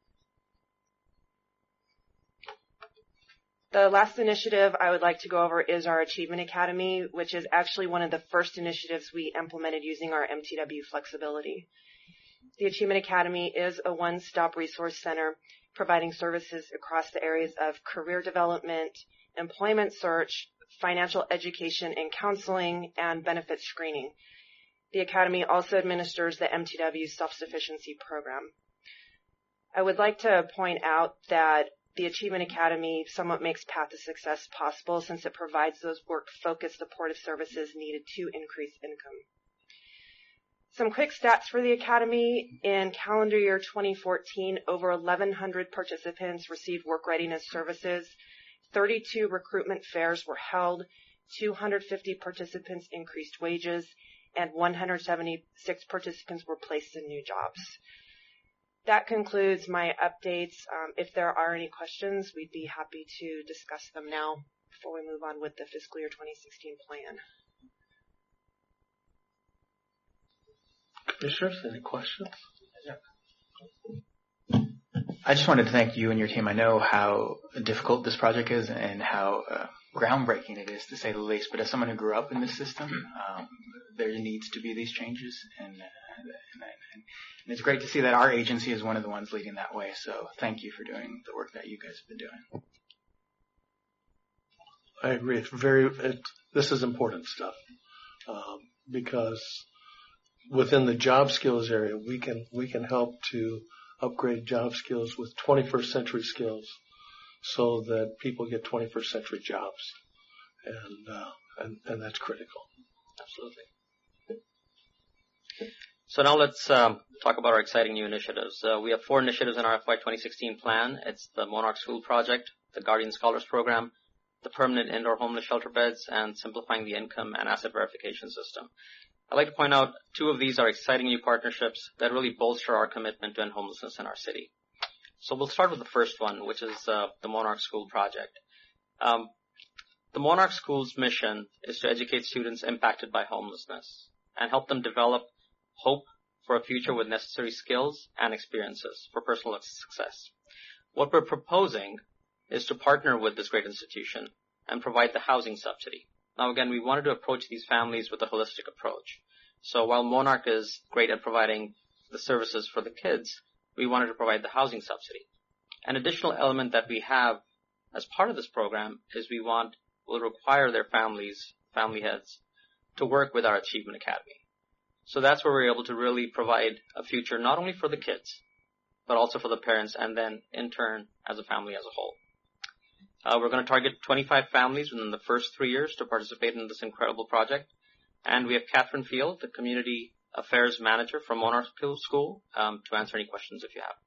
The last initiative I would like to go over is our Achievement Academy, which is actually one of the first initiatives we implemented using our M T W flexibility. The Achievement Academy is a one-stop resource center providing services across the areas of career development, employment search, financial education and counseling, and benefit screening. The Academy also administers the M T W Self-Sufficiency Program. I would like to point out that the Achievement Academy somewhat makes Path to Success possible since it provides those work-focused supportive services needed to increase income. Some quick stats for the Academy. In calendar year twenty fourteen, over eleven hundred participants received work readiness services, thirty-two recruitment fairs were held, two hundred fifty participants increased wages, and one hundred seventy-six participants were placed in new jobs. That concludes my updates. Um, if there are any questions, we'd be happy to discuss them now before we move on with the fiscal year twenty sixteen plan. Commissioners, any questions? I just wanted to thank you and your team. I know how difficult this project is and how uh, groundbreaking it is, to say the least. But as someone who grew up in this system, um, there needs to be these changes, and, uh, and, and, and it's great to see that our agency is one of the ones leading that way. So thank you for doing the work that you guys have been doing. I agree. It's very. It, this is important stuff um, because within the job skills area, we can we can help to upgrade job skills with twenty-first century skills, so that people get twenty-first century jobs, and uh, and and that's critical. Absolutely. So now let's um, talk about our exciting new initiatives. Uh, we have four initiatives in our F Y twenty sixteen plan. It's the Monarch School Project, the Guardian Scholars Program, the Permanent Indoor Homeless Shelter Beds, and simplifying the income and asset verification system. I'd like to point out two of these are exciting new partnerships that really bolster our commitment to end homelessness in our city. So we'll start with the first one, which is uh, the Monarch School Project. Um, the Monarch School's mission is to educate students impacted by homelessness and help them develop hope for a future with necessary skills and experiences for personal success. What we're proposing is to partner with this great institution and provide the housing subsidy. Now, again, we wanted to approach these families with a holistic approach. So while Monarch is great at providing the services for the kids, we wanted to provide the housing subsidy. An additional element that we have as part of this program is we want, will require their families, family heads, to work with our Achievement Academy. So that's where we're able to really provide a future not only for the kids, but also for the parents, and then in turn as a family as a whole. Uh, we're going to target twenty-five families within the first three years to participate in this incredible project. And we have Catherine Field, the Community Affairs Manager from Monarch School, um, to answer any questions if you have.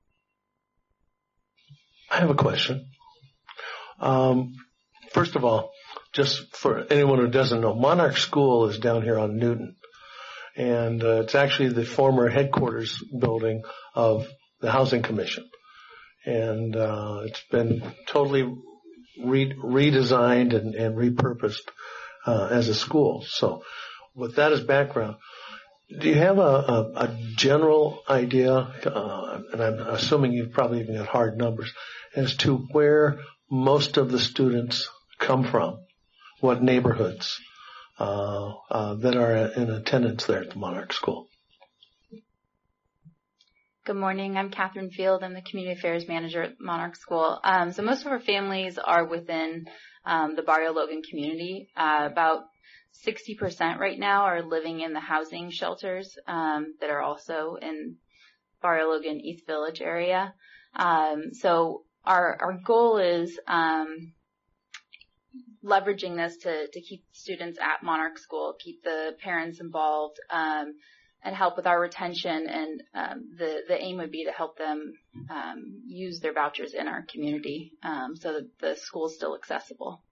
I have a question. Um, first of all, just for anyone who doesn't know, Monarch School is down here on Newton. And uh, it's actually the former headquarters building of the Housing Commission. And uh, it's been totally Re- redesigned and, and repurposed uh, as a school. So with that as background, do you have a, a, a general idea, uh, and I'm assuming you've probably even got hard numbers, as to where most of the students come from, what neighborhoods uh, uh, that are in attendance there at the Monarch School? Good morning. I'm Catherine Field. I'm the Community Affairs Manager at Monarch School. Um, so most of our families are within um, the Barrio Logan community. Uh, about sixty percent right now are living in the housing shelters um, that are also in Barrio Logan East Village area. Um, so our our goal is um, leveraging this to to keep students at Monarch School, keep the parents involved, um, and help with our retention. And um, the the aim would be to help them um, use their vouchers in our community, um, so that the school is still accessible.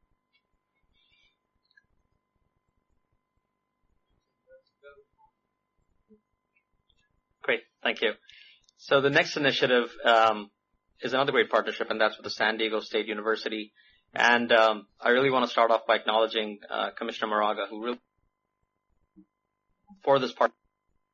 Great, thank you. So the next initiative um, is another great partnership, and that's with the San Diego State University. And um, I really want to start off by acknowledging uh, Commissioner Moraga, who really, for this part,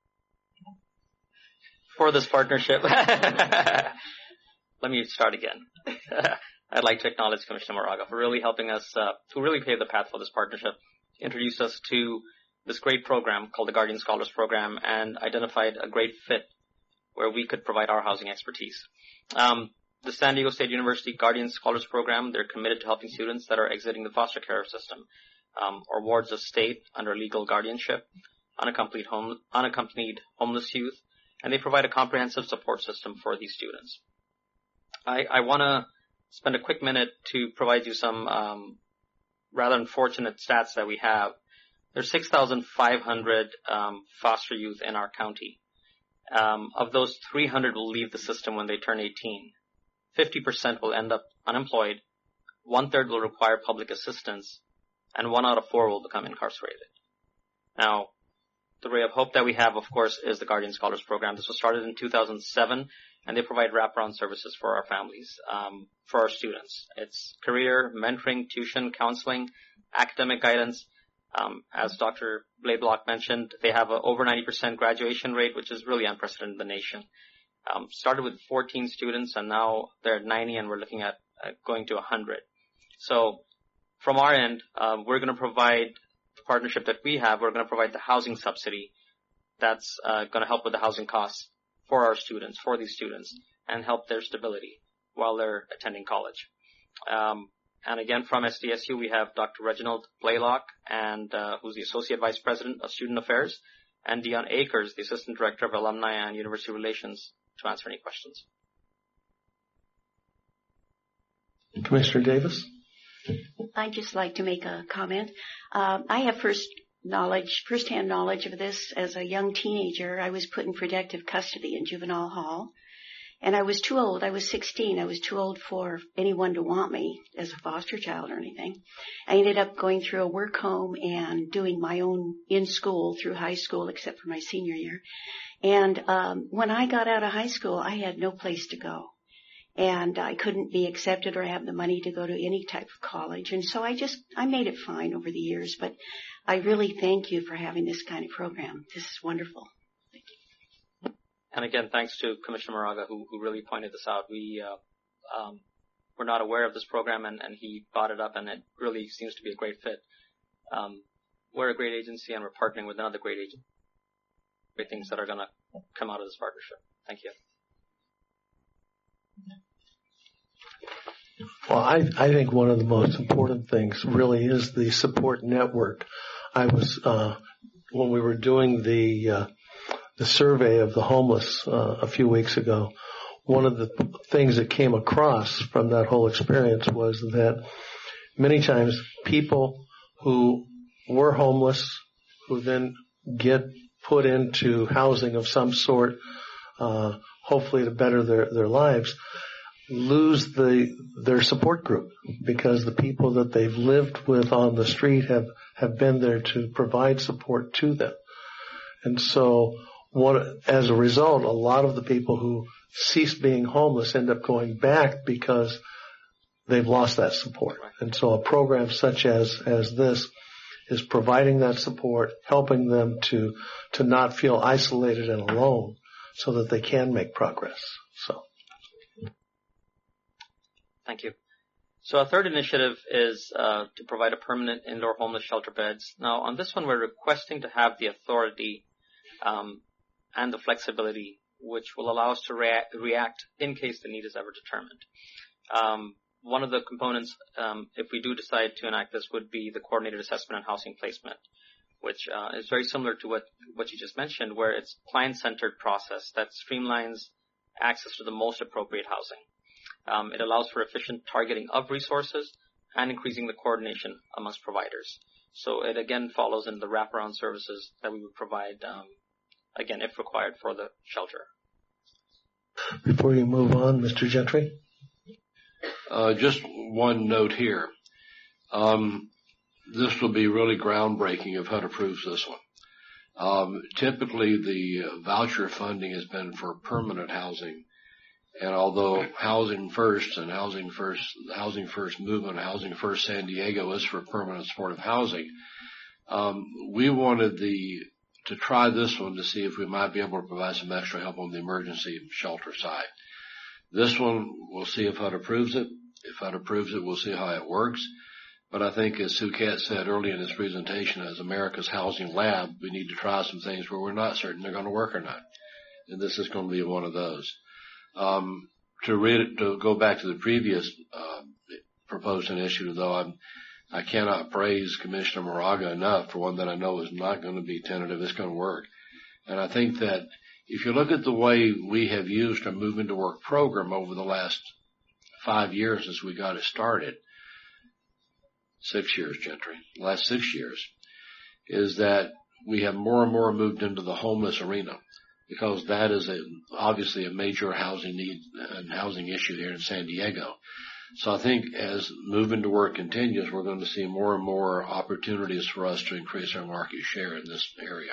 for this partnership. Let me start again. I'd like to acknowledge Commissioner Moraga for really helping us, uh, to really pave the path for this partnership, introduce us to this great program called the Guardian Scholars Program, and identified a great fit where we could provide our housing expertise. Um, the San Diego State University Guardian Scholars Program, they're committed to helping students that are exiting the foster care system, um, or wards of state under legal guardianship, unaccompanied, home, unaccompanied homeless youth, and they provide a comprehensive support system for these students. I, I want to spend a quick minute to provide you some um, rather unfortunate stats that we have. There's six thousand five hundred um, foster youth in our county. Um, of those, three hundred will leave the system when they turn eighteen. fifty percent will end up unemployed. One-third will require public assistance. And one out of four will become incarcerated. Now, the ray of hope that we have, of course, is the Guardian Scholars Program. This was started in two thousand seven, and they provide wraparound services for our families, um, for our students. It's career, mentoring, tuition, counseling, academic guidance. Um, as Doctor Blaylock mentioned, they have an over ninety percent graduation rate, which is really unprecedented in the nation. Um, started with fourteen students, and now they're at ninety, and we're looking at uh, going to one hundred. So from our end, uh, we're going to provide the partnership that we have. We're going to provide the housing subsidy that's uh, going to help with the housing costs for our students, for these students, and help their stability while they're attending college. Um, And again, from S D S U, we have Doctor Reginald Blaylock, and uh, who's the Associate Vice President of Student Affairs, and Dion Akers, the Assistant Director of Alumni and University Relations, to answer any questions. Commissioner Davis? I'd just like to make a comment. Um, I have first knowledge, firsthand knowledge of this as a young teenager. I was put in protective custody in juvenile hall. And I was too old. I was sixteen. I was too old for anyone to want me as a foster child or anything. I ended up going through a work home and doing my own in school through high school, except for my senior year. And um, when I got out of high school, I had no place to go. And I couldn't be accepted or have the money to go to any type of college. And so I just, I made it fine over the years. But I really thank you for having this kind of program. This is wonderful. And again, thanks to Commissioner Moraga, who, who really pointed this out. We uh, um, were not aware of this program, and, and he brought it up, and it really seems to be a great fit. Um, we're a great agency, and we're partnering with another great agency. Great things that are going to come out of this partnership. Thank you. Well, I, I think one of the most important things really is the support network. I was, uh, when we were doing the, uh, the survey of the homeless uh, a few weeks ago, one of the things that came across from that whole experience was that many times people who were homeless, who then get put into housing of some sort, uh, hopefully to better their, their lives, lose the their support group because the people that they've lived with on the street have, have been there to provide support to them. And so What, as a result, a lot of the people who cease being homeless end up going back because they've lost that support. And so a program such as, as this is providing that support, helping them to, to not feel isolated and alone so that they can make progress. So. Thank you. So our third initiative is uh, to provide a permanent indoor homeless shelter beds. Now, on this one, we're requesting to have the authority um, and the flexibility which will allow us to rea- react in case the need is ever determined. Um, one of the components, um, if we do decide to enact this, would be the coordinated assessment and housing placement, which uh, is very similar to what, what you just mentioned, where it's a client-centered process that streamlines access to the most appropriate housing. Um, it allows for efficient targeting of resources and increasing the coordination amongst providers. So it again follows in the wraparound services that we would provide, um, again, if required, for the shelter. Before you move on, Mister Gentry? Uh, just one note here. Um, this will be really groundbreaking if H U D approves this one. Um, typically, the voucher funding has been for permanent housing. And although Housing First and Housing First, Housing First Movement, Housing First San Diego is for permanent supportive housing, um, we wanted the to try this one to see if we might be able to provide some extra help on the emergency shelter side. This one, we'll see if H U D approves it. If H U D approves it, we'll see how it works. But I think, as Sue Cat said earlier in this presentation, as America's Housing Lab, we need to try some things where we're not certain they're going to work or not. And this is going to be one of those. Um, to read, to go back to the previous, uh, proposed initiative, though, I'm, I cannot praise Commissioner Moraga enough for one that I know is not going to be tentative. It's going to work. And I think that if you look at the way we have used our Move Into Work program over the last five years since we got it started, six years, Gentry, last six years, is that we have more and more moved into the homeless arena, because that is a, obviously a major housing need and housing issue here in San Diego. So I think as Move Into Work continues, we're going to see more and more opportunities for us to increase our market share in this area.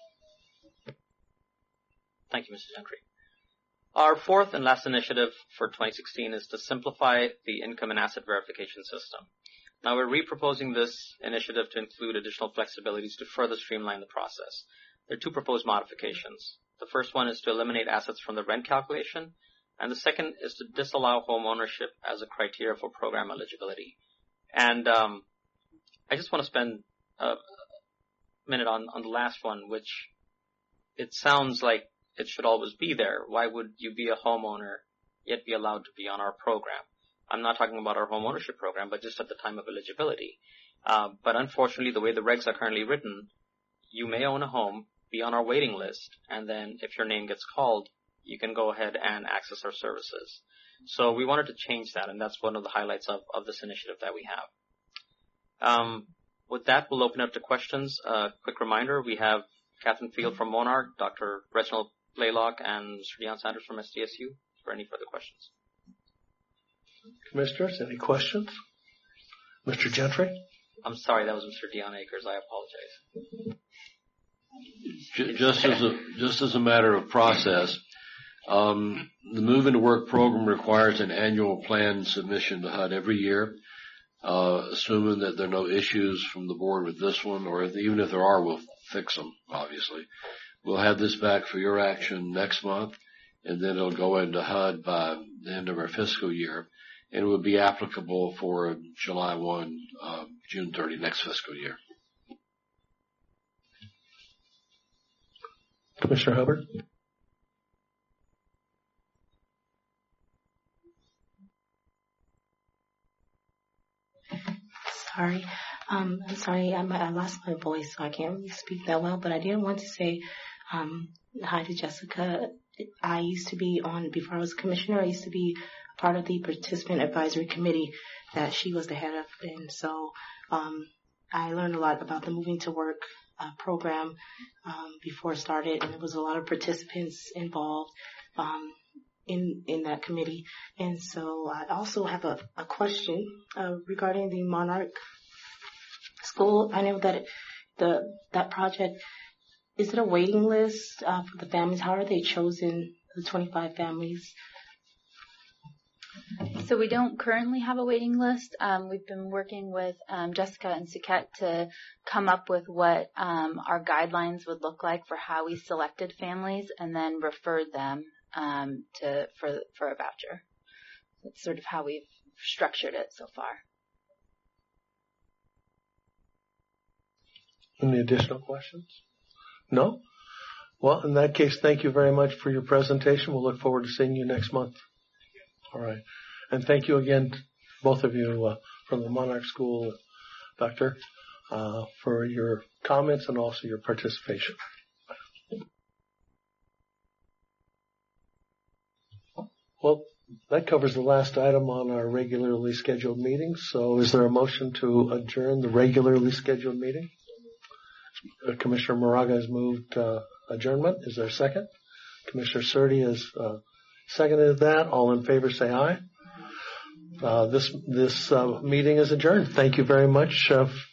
Thank you, Mister Gentry. Our fourth and last initiative for twenty sixteen is to simplify the income and asset verification system. Now, we're reproposing this initiative to include additional flexibilities to further streamline the process. There are two proposed modifications. The first one is to eliminate assets from the rent calculation, and the second is to disallow home ownership as a criteria for program eligibility. And um, I just want to spend a minute on, on the last one, which it sounds like it should always be there. Why would you be a homeowner yet be allowed to be on our program? I'm not talking about our home ownership program, but just at the time of eligibility. Uh, but unfortunately, the way the regs are currently written, you may own a home, be on our waiting list, and then if your name gets called, you can go ahead and access our services. So we wanted to change that, and that's one of the highlights of, of this initiative that we have. Um, with that, we'll open up to questions. Uh, quick reminder, we have Catherine Field from Monarch, Doctor Reginald Blaylock, and Mister Deion Sanders from S D S U for any further questions. Commissioners, any questions? Mister Gentry? I'm sorry, that was Mister Deion Akers. I apologize. Just as a, just as a matter of process, um, the Move Into Work program requires an annual plan submission to H U D every year. Uh, assuming that there are no issues from the board with this one, or if, even if there are, we'll fix them, obviously. We'll have this back for your action next month, and then it'll go into H U D by the end of our fiscal year, and it will be applicable for July first, uh, June thirtieth, next fiscal year. Commissioner Hubbard? Sorry. Um, I'm sorry, I, I lost my voice, so I can't really speak that well, but I did want to say um, hi to Jessica. I used to be on, before I was commissioner, I used to be part of the participant advisory committee that she was the head of, and so um, I learned a lot about the Moving to Work uh, program um, before it started, and there was a lot of participants involved um, in in that committee. And so I also have a, a question uh, regarding the Monarch School. I know that the that project, is it a waiting list uh, for the families? How are they chosen, the twenty-five families? So we don't currently have a waiting list. Um, we've been working with um, Jessica and Suket to come up with what um, our guidelines would look like for how we selected families, and then referred them um, to for for a voucher. That's sort of how we've structured it so far. Any additional questions? No? Well, in that case, thank you very much for your presentation. We'll look forward to seeing you next month. All right. And thank you again, both of you uh, from the Monarch School, Doctor, uh, for your comments and also your participation. Well, that covers the last item on our regularly scheduled meeting. So is there a motion to adjourn the regularly scheduled meeting? Uh, Commissioner Moraga has moved uh, adjournment. Is there a second? Commissioner Surtee has uh, seconded that. All in favor say aye. Uh, this this uh, meeting is adjourned. Thank you very much uh,